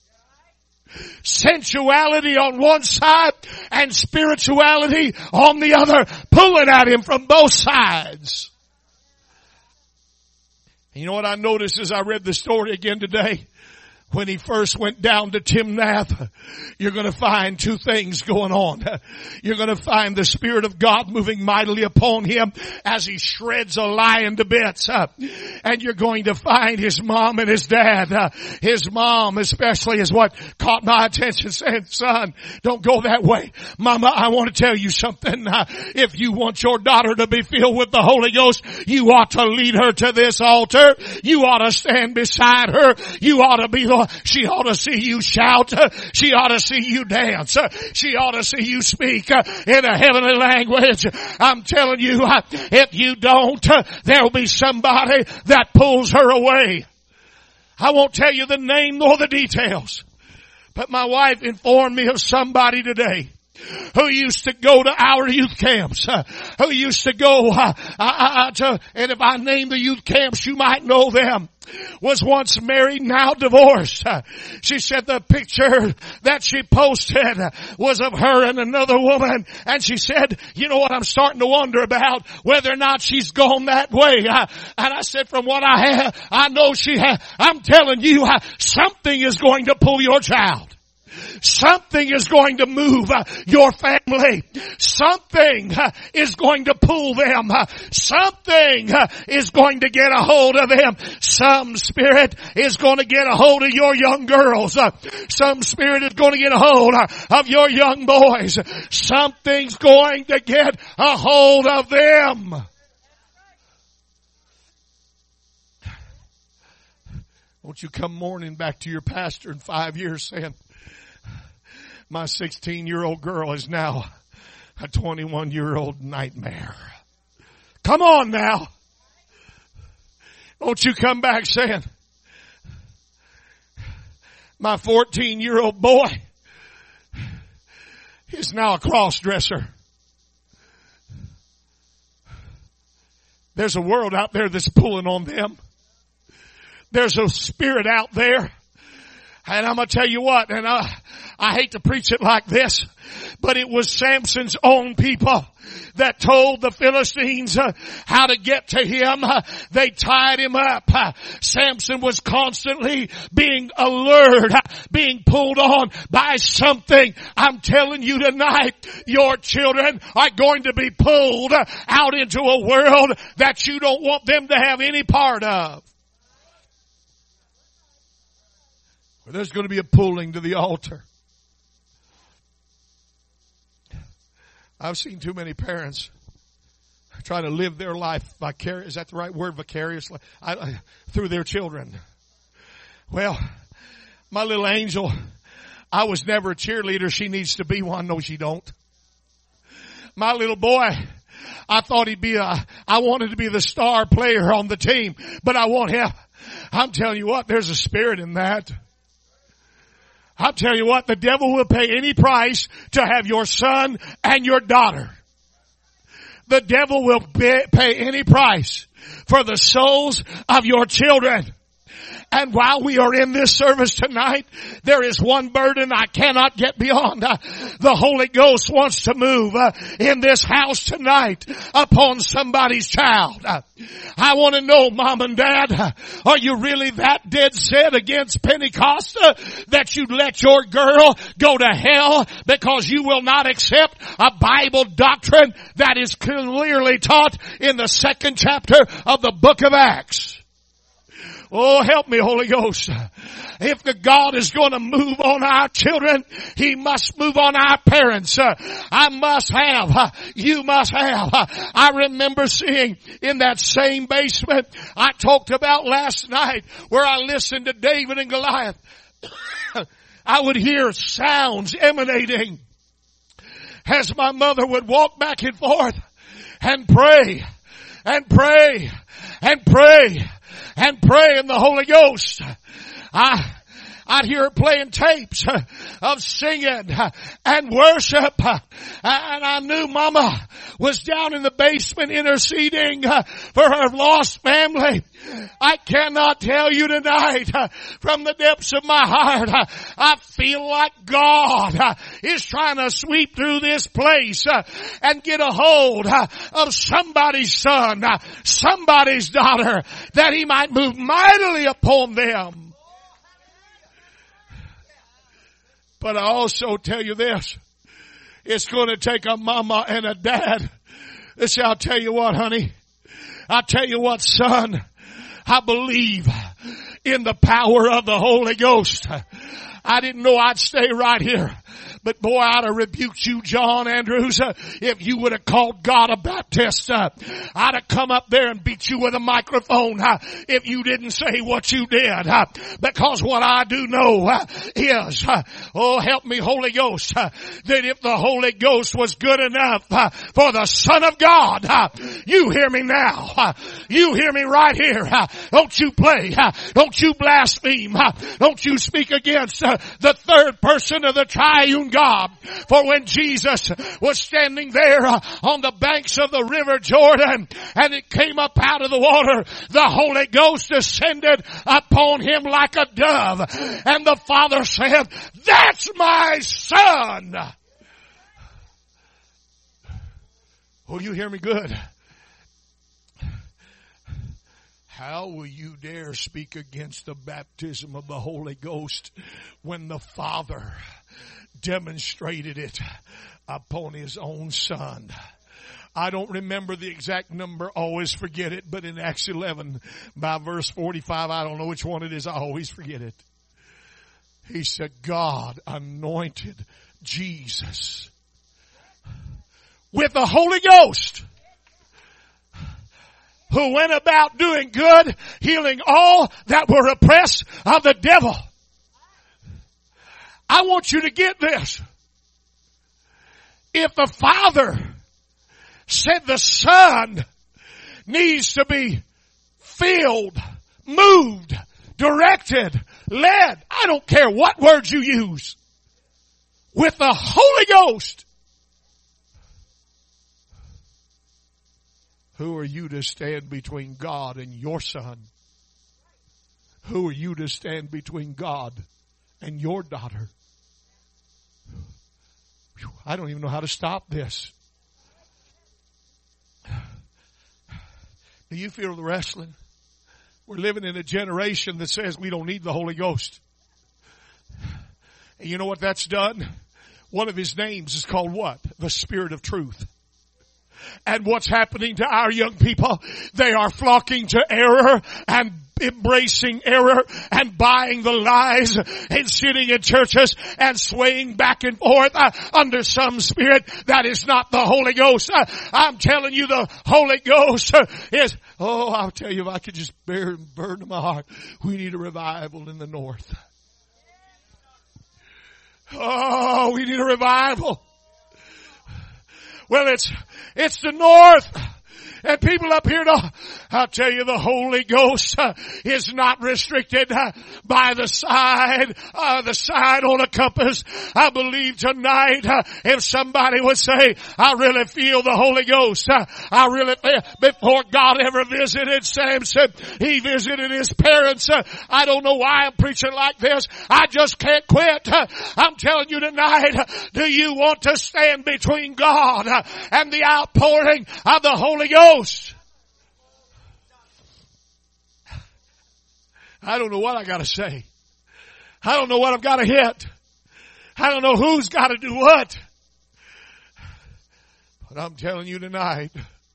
Sensuality on one side and spirituality on the other, pulling at him from both sides. And you know what I noticed as I read the story again today? When he first went down to Timnath, you're going to find two things going on. You're going to find the Spirit of God moving mightily upon him as he shreds a lion to bits. And you're going to find his mom and his dad. His mom especially is what caught my attention, saying, son, don't go that way. Mama, I want to tell you something. If you want your daughter to be filled with the Holy Ghost, you ought to lead her to this altar. You ought to stand beside her. You ought to be the She ought to see you shout. She ought to see you dance. She ought to see you speak in a heavenly language. I'm telling you, if you don't, there'll be somebody that pulls her away. I won't tell you the name nor the details, but my wife informed me of somebody today who used to go to our youth camps, uh, who used to go, uh, uh, uh, to, and if I name the youth camps, you might know them, was once married, now divorced. Uh, she said the picture that she posted was of her and another woman, and she said, you know what I'm starting to wonder about, whether or not she's gone that way. Uh, and I said, from what I have, I know she has. I'm telling you, uh, something is going to pull your child. Something is going to move uh, your family. Something uh, is going to pull them. Uh, something uh, is going to get a hold of them. Some spirit is going to get a hold of your young girls. Uh, some spirit is going to get a hold uh, of your young boys. Something's going to get a hold of them. Won't you come mourning back to your pastor in five years saying, my sixteen-year-old girl is now a twenty-one-year-old nightmare. Come on now. Won't you come back saying, my fourteen-year-old boy is now a cross-dresser. There's a world out there that's pulling on them. There's a spirit out there. And I'm going to tell you what, and I, I hate to preach it like this, but it was Samson's own people that told the Philistines uh, how to get to him. Uh, they tied him up. Uh, Samson was constantly being allured, uh, being pulled on by something. I'm telling you tonight, your children are going to be pulled uh, out into a world that you don't want them to have any part of. There's going to be a pulling to the altar. I've seen too many parents try to live their life vicarious. Is that the right word? Vicariously? I, I, through their children. Well, my little angel, I was never a cheerleader. She needs to be one. No, she don't. My little boy, I thought he'd be a, I wanted to be the star player on the team, but I want him. I'm telling you what, there's a spirit in that. I'll tell you what, the devil will pay any price to have your son and your daughter. The devil will pay any price for the souls of your children. And while we are in this service tonight, there is one burden I cannot get beyond. Uh, the Holy Ghost wants to move uh, in this house tonight upon somebody's child. Uh, I want to know, Mom and Dad, uh, are you really that dead set against Pentecost uh, that you'd let your girl go to hell because you will not accept a Bible doctrine that is clearly taught in the second chapter of the book of Acts? Oh, help me, Holy Ghost. If the God is going to move on our children, He must move on our parents. Uh, I must have. Uh, you must have. Uh, I remember seeing in that same basement I talked about last night where I listened to David and Goliath. I would hear sounds emanating as my mother would walk back and forth and pray and pray and pray and pray in the Holy Ghost. I, I'd hear her playing tapes of singing and worship. And I knew Mama was down in the basement interceding for her lost family. I cannot tell you tonight, from the depths of my heart, I feel like God is trying to sweep through this place and get a hold of somebody's son, somebody's daughter, that He might move mightily upon them. But I also tell you this, it's going to take a mama and a dad. Listen, I'll tell you what, honey. I'll tell you what, son. I believe in the power of the Holy Ghost. I didn't know I'd stay right here. But boy, I'd have rebuked you, John Andrews, uh, if you would have called God a Baptist. Uh, I'd have come up there and beat you with a microphone uh, if you didn't say what you did. Uh, because what I do know uh, is, uh, oh, help me, Holy Ghost, uh, that if the Holy Ghost was good enough uh, for the Son of God, uh, you hear me now. Uh, you hear me right here. Uh, don't you play. Uh, don't you blaspheme. Uh, don't you speak against uh, the third person of the triune God. For when Jesus was standing there uh, on the banks of the river Jordan, and it came up out of the water, the Holy Ghost descended upon him like a dove. And the Father said, "That's my Son." Oh, you hear me good? How will you dare speak against the baptism of the Holy Ghost when the Father demonstrated it upon His own Son? I don't remember the exact number, always forget it, but in Acts eleven, by verse forty-five, I don't know which one it is, I always forget it. He said, God anointed Jesus with the Holy Ghost, who went about doing good, healing all that were oppressed of the devil. I want you to get this. If the Father said the Son needs to be filled, moved, directed, led, I don't care what words you use, with the Holy Ghost, who are you to stand between God and your Son? Who are you to stand between God and your daughter? I don't even know how to stop this. Do you feel the wrestling? We're living in a generation that says we don't need the Holy Ghost. And you know what that's done? One of His names is called what? The Spirit of Truth. And what's happening to our young people? They are flocking to error and embracing error and buying the lies and sitting in churches and swaying back and forth uh, under some spirit that is not the Holy Ghost. Uh, I'm telling you, the Holy Ghost uh, is, oh, I'll tell you, if I could just bear and burn to my heart, we need a revival in the north. Oh, we need a revival. Well, it's, it's the north. And people up here, know, I'll tell you, the Holy Ghost uh, is not restricted uh, by the side, uh, the side on a compass. I believe tonight, uh, if somebody would say, I really feel the Holy Ghost, uh, I really feel, before God ever visited Samson, He visited his parents. Uh, I don't know why I'm preaching like this. I just can't quit. Uh, I'm telling you tonight, uh, do you want to stand between God uh, and the outpouring of the Holy Ghost? I don't know what I got to say. I don't know what I've got to hit. I don't know who's got to do what. But I'm telling you tonight,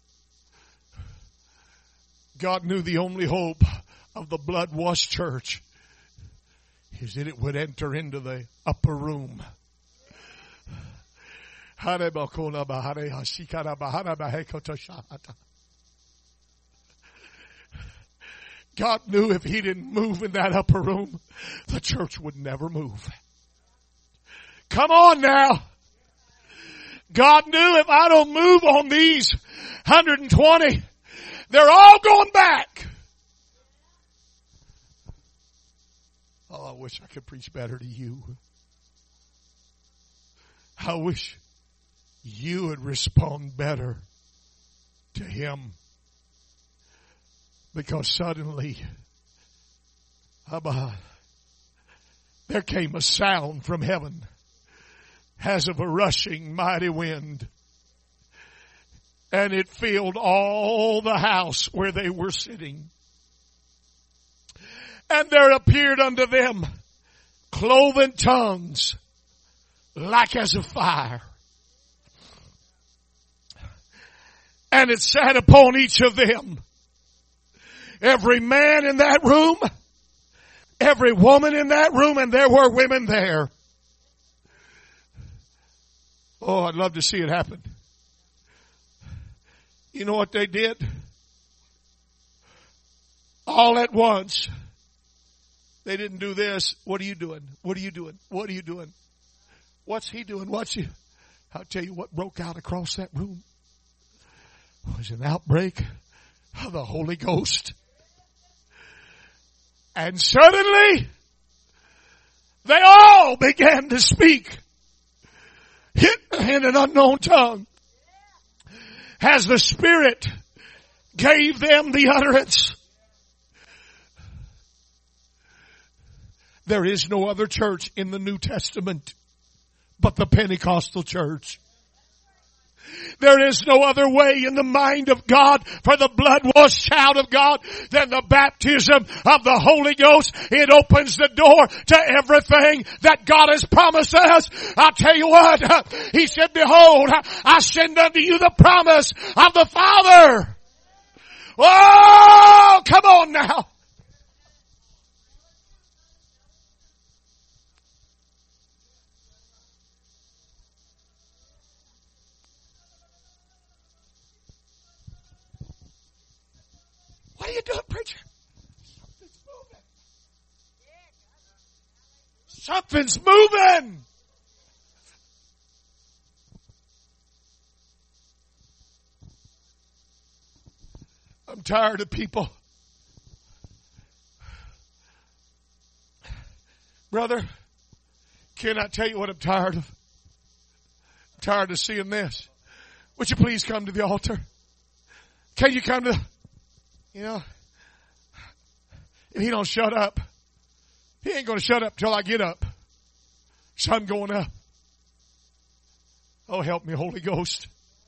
God knew the only hope of the blood-washed church is that it would enter into the upper room. God knew if He didn't move in that upper room, the church would never move. Come on now. God knew if I don't move on these one hundred twenty, they're all going back. Oh, I wish I could preach better to you. I wish you would respond better to him. Because suddenly, there came a sound from heaven as of a rushing mighty wind. And it filled all the house where they were sitting. And there appeared unto them cloven tongues like as of fire. And it sat upon each of them. Every man in that room, every woman in that room, and there were women there. Oh, I'd love to see it happen. You know what they did? All at once. They didn't do this. What are you doing? What are you doing? What are you doing? What's he doing? What's you? I'll tell you what broke out across that room. It was an outbreak of the Holy Ghost. And suddenly, they all began to speak in an unknown tongue. As the Spirit gave them the utterance. There is no other church in the New Testament but the Pentecostal church. There is no other way in the mind of God for the blood-washed child of God than the baptism of the Holy Ghost. It opens the door to everything that God has promised us. I'll tell you what, he said, behold, I send unto you the promise of the Father. Oh, come on now. What are you doing, preacher? Something's moving. Something's moving. I'm tired of people. Brother, can I tell you what I'm tired of? I'm tired of seeing this. Would you please come to the altar? Can you come to the... You know, if he don't shut up, he ain't going to shut up till I get up. So I'm going up. Oh, help me, Holy Ghost.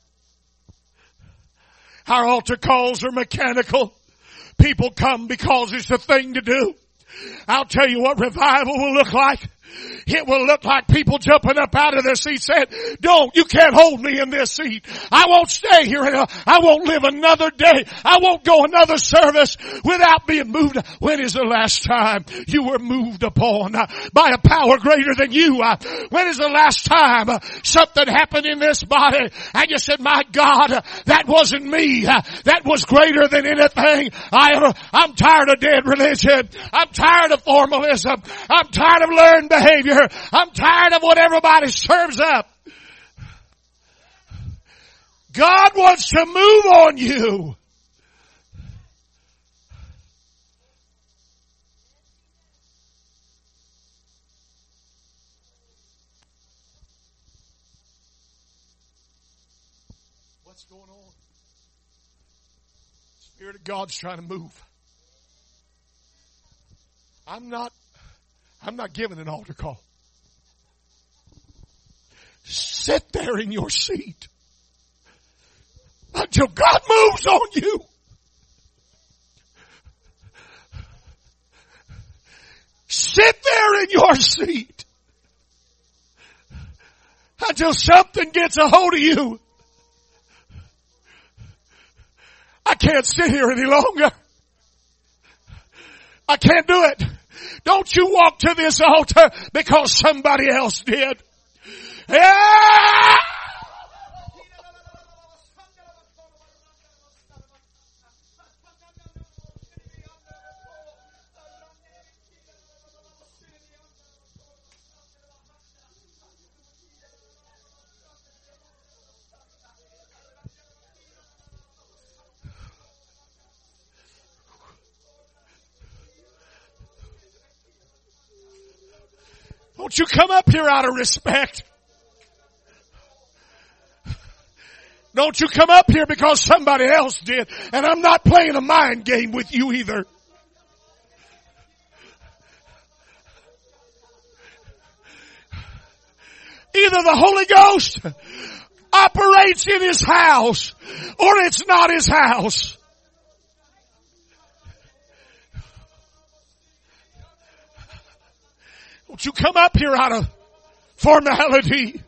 Our altar calls are mechanical. People come because it's the thing to do. I'll tell you what revival will look like. It will look like people jumping up out of their seats saying, don't, you can't hold me in this seat. I won't stay here. I won't live another day. I won't go another service without being moved. When is the last time you were moved upon by a power greater than you? When is the last time something happened in this body and you said, my God, that wasn't me. That was greater than anything I ever, I'm tired of dead religion. I'm tired of formalism. I'm tired of learned behavior. I'm tired of what everybody serves up. God wants to move on you. What's going on? The Spirit of God's trying to move. I'm not I'm not giving an altar call. Sit there in your seat until God moves on you. Sit there in your seat until something gets a hold of you. I can't sit here any longer. I can't do it. Don't you walk to this altar because somebody else did. Yeah! Don't you come up here out of respect. Don't you come up here because somebody else did. And I'm not playing a mind game with you either. Either the Holy Ghost operates in His house or it's not His house. Don't you come up here out of formality.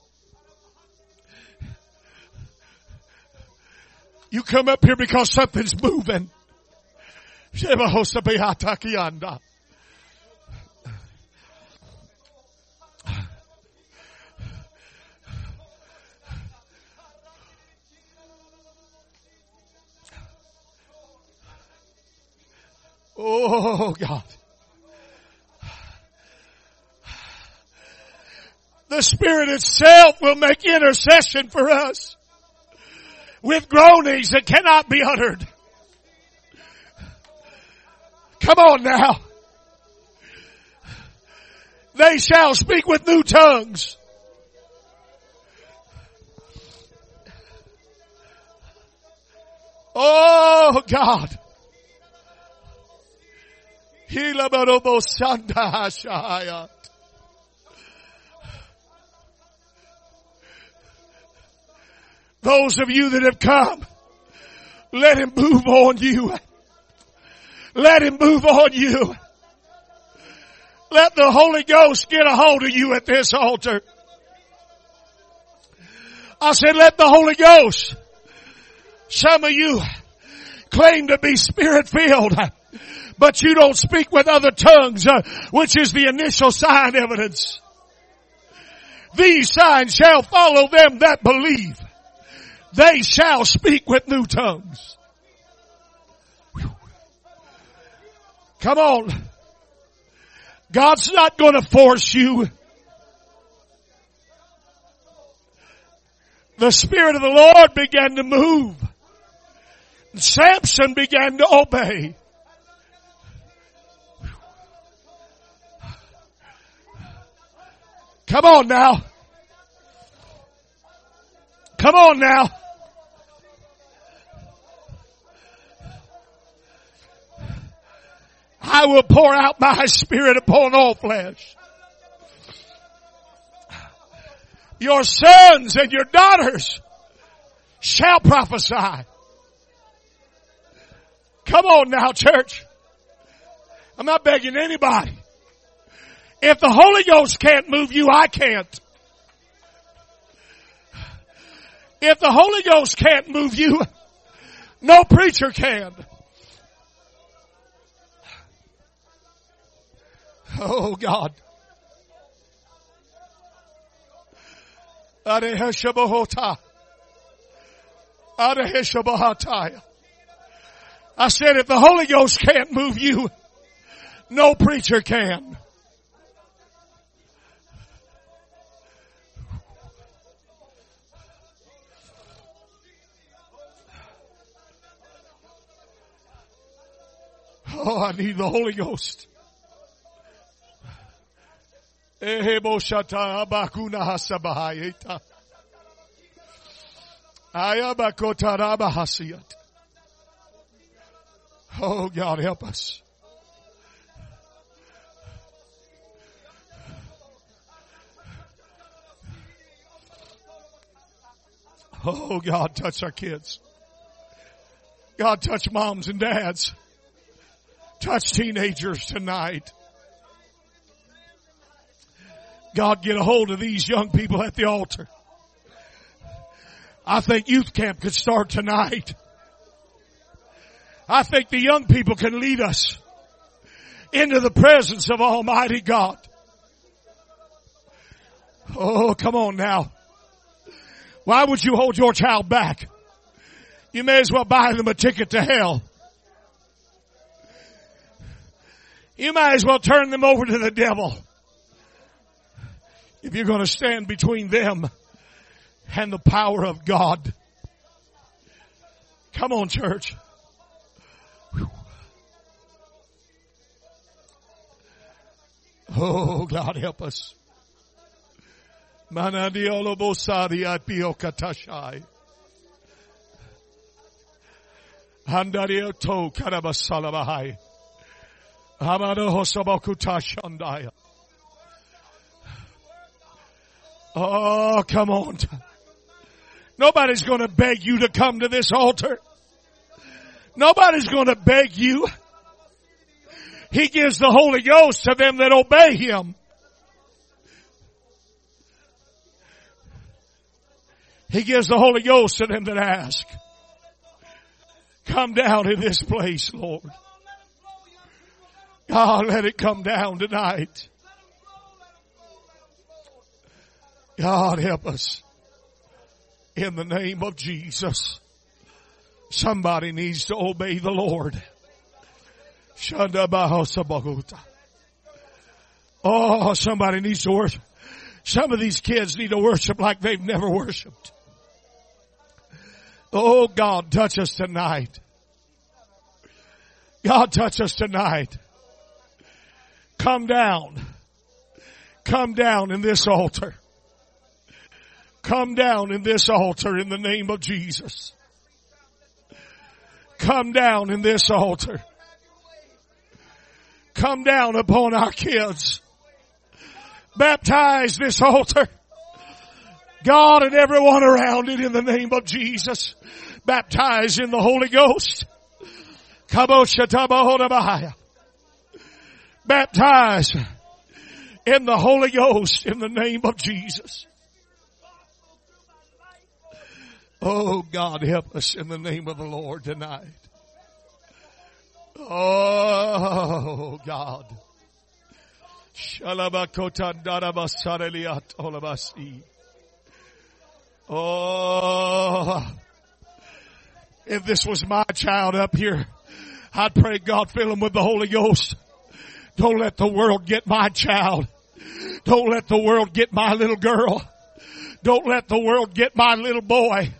You come up here because something's moving. Oh, God. The Spirit itself will make intercession for us with groanings that cannot be uttered. Come on now. They shall speak with new tongues. Oh, God. Those of you that have come, let Him move on you. Let Him move on you. Let the Holy Ghost get a hold of you at this altar. I said, let the Holy Ghost. Some of you claim to be Spirit-filled, but you don't speak with other tongues, uh, which is the initial sign evidence. These signs shall follow them that believe. They shall speak with new tongues. Whew. Come on. God's not going to force you. The Spirit of the Lord began to move. Samson began to obey. Come on now. Come on now. I will pour out my Spirit upon all flesh. Your sons and your daughters shall prophesy. Come on now, church. I'm not begging anybody. If the Holy Ghost can't move you, I can't. If the Holy Ghost can't move you, no preacher can. Oh, God. Adeheshabahota. Adeheshabahataya. I said, if the Holy Ghost can't move you, no preacher can. Oh, I need the Holy Ghost. Eheboshata abakuna hasabahayeta. Ayabakotarabahasiyat. Oh, God, help us. Oh, God, touch our kids. God, touch moms and dads. Touch teenagers tonight. God, get a hold of these young people at the altar. I think youth camp could start tonight. I think the young people can lead us into the presence of Almighty God. Oh, come on now. Why would you hold your child back? You may as well buy them a ticket to hell. You might as well turn them over to the devil. If you're going to stand between them and the power of God. Come on, church. Whew. Oh, God, help us. Manadiolobosadi atbiokatashai. Handarioto karabasalabahai. Hamadohosabakutashandaya. Oh, come on. Nobody's going to beg you to come to this altar. Nobody's going to beg you. He gives the Holy Ghost to them that obey Him. He gives the Holy Ghost to them that ask. Come down in this place, Lord. God, let it come down tonight. God, help us. In the name of Jesus. Somebody needs to obey the Lord. Oh, somebody needs to worship. Some of these kids need to worship like they've never worshiped. Oh, God, touch us tonight. God, touch us tonight. Come down. Come down in this altar. Come down in this altar in the name of Jesus. Come down in this altar. Come down upon our kids. Baptize this altar. God and everyone around it in the name of Jesus. Baptize in the Holy Ghost. Baptize in the Holy Ghost in the name of Jesus. Oh, God, help us in the name of the Lord tonight. Oh, God. Oh, if this was my child up here, I'd pray, God, fill him with the Holy Ghost. Don't let the world get my child. Don't let the world get my little girl. Don't let the world get my little boy.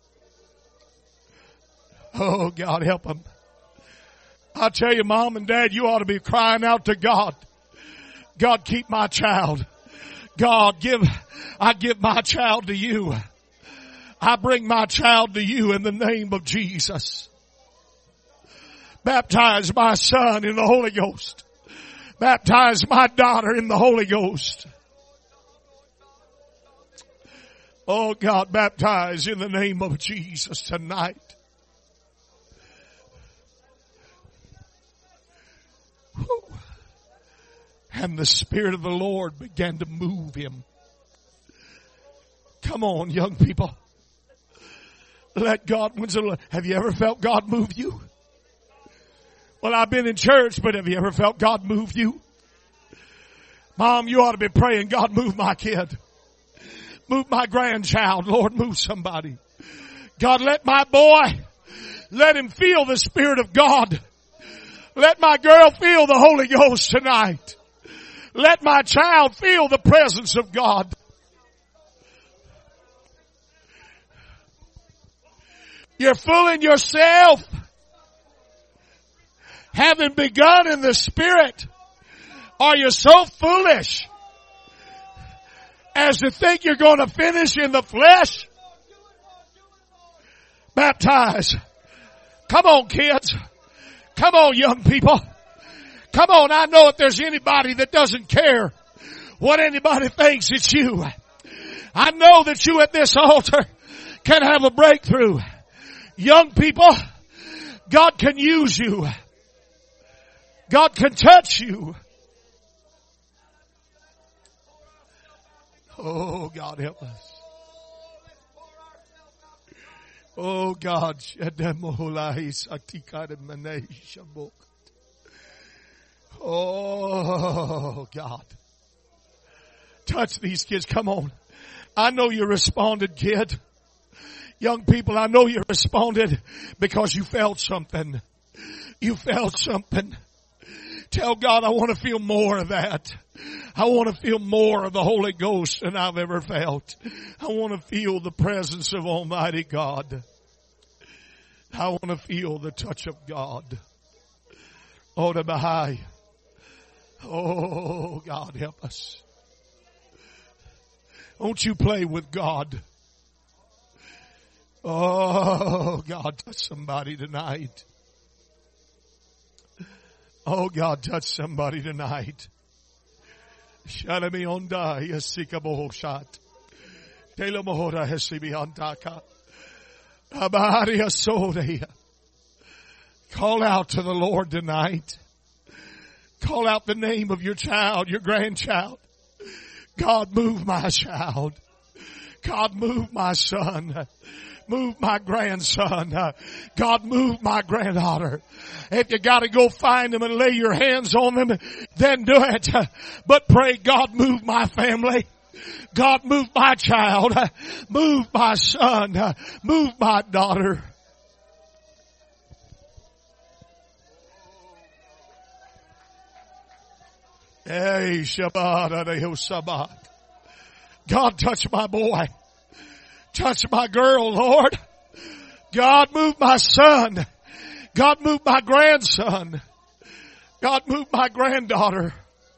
Oh, God, help them. I tell you, Mom and Dad, you ought to be crying out to God. God, keep my child. God, give, I give my child to you. I bring my child to you in the name of Jesus. Baptize my son in the Holy Ghost. Baptize my daughter in the Holy Ghost. Oh, God, baptize in the name of Jesus tonight. And the Spirit of the Lord began to move him. Come on, young people. Let God, when's the, have you ever felt God move you? Well, I've been in church, but have you ever felt God move you? Mom, you ought to be praying, God, move my kid. Move my grandchild. Lord, move somebody. God, let my boy, let him feel the Spirit of God. Let my girl feel the Holy Ghost tonight. Let my child feel the presence of God. You're fooling yourself. Having begun in the Spirit, are you so foolish as to think you're going to finish in the flesh? Baptize. Come on, kids. Come on, young people. Come on, I know if there's anybody that doesn't care what anybody thinks, it's you. I know that you at this altar can have a breakthrough. Young people, God can use you. God can touch you. Oh, God, help us. Oh, God. Oh, God. Touch these kids. Come on. I know you responded, kid. Young people, I know you responded because you felt something. You felt something. Tell God, I want to feel more of that. I want to feel more of the Holy Ghost than I've ever felt. I want to feel the presence of Almighty God. I want to feel the touch of God. Oh, the Baha'i. Oh, God, help us. Won't you play with God? Oh, God, touch somebody tonight. Oh, God, touch somebody tonight. Shalami onda yasika bohoshat. Tela mohora hesibi antaka. Abaria sodeya. Call out to the Lord tonight. Call out the name of your child, your grandchild. God, move my child. God, move my son. Move my grandson. God, move my granddaughter. If you gotta go find them and lay your hands on them, then do it. But pray, God, move my family. God, move my child. Move my son. Move my daughter. Hey, Shabbat. God, touch my boy. Touch my girl, Lord. God, move my son. God, move my grandson. God, move my granddaughter.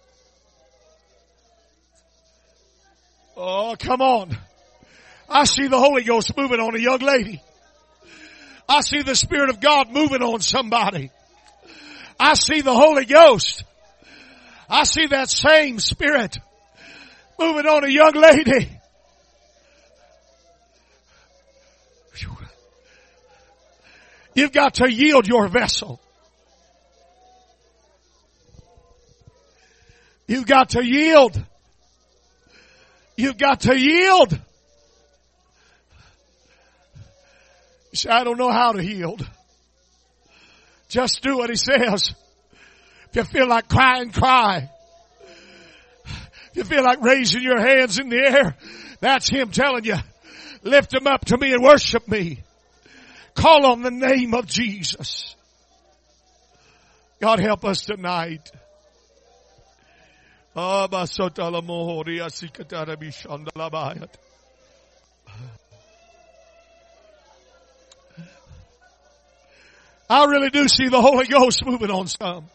Oh, come on. I see the Holy Ghost moving on a young lady. I see the Spirit of God moving on somebody. I see the Holy Ghost. I see that same Spirit moving on a young lady. You've got to yield your vessel. You've got to yield. You've got to yield. You say, I don't know how to yield. Just do what he says. If you feel like crying, cry. If you feel like raising your hands in the air, that's him telling you, lift them up to me and worship me. Call on the name of Jesus. God, help us tonight. I really do see the Holy Ghost moving on some.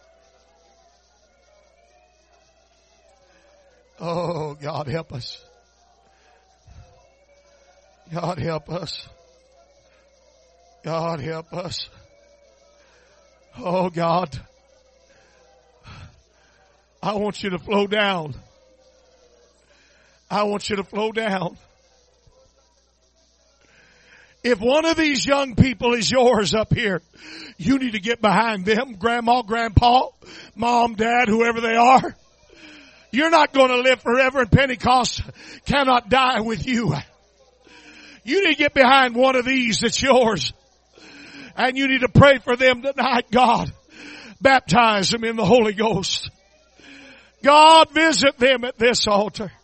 Oh, God, help us. God, help us. God, help us. Oh, God. I want you to flow down. I want you to flow down. If one of these young people is yours up here, you need to get behind them. Grandma, grandpa, mom, dad, whoever they are. You're not going to live forever, and Pentecost cannot die with you. You need to get behind one of these that's yours. And you need to pray for them tonight. God, baptize them in the Holy Ghost. God, visit them at this altar.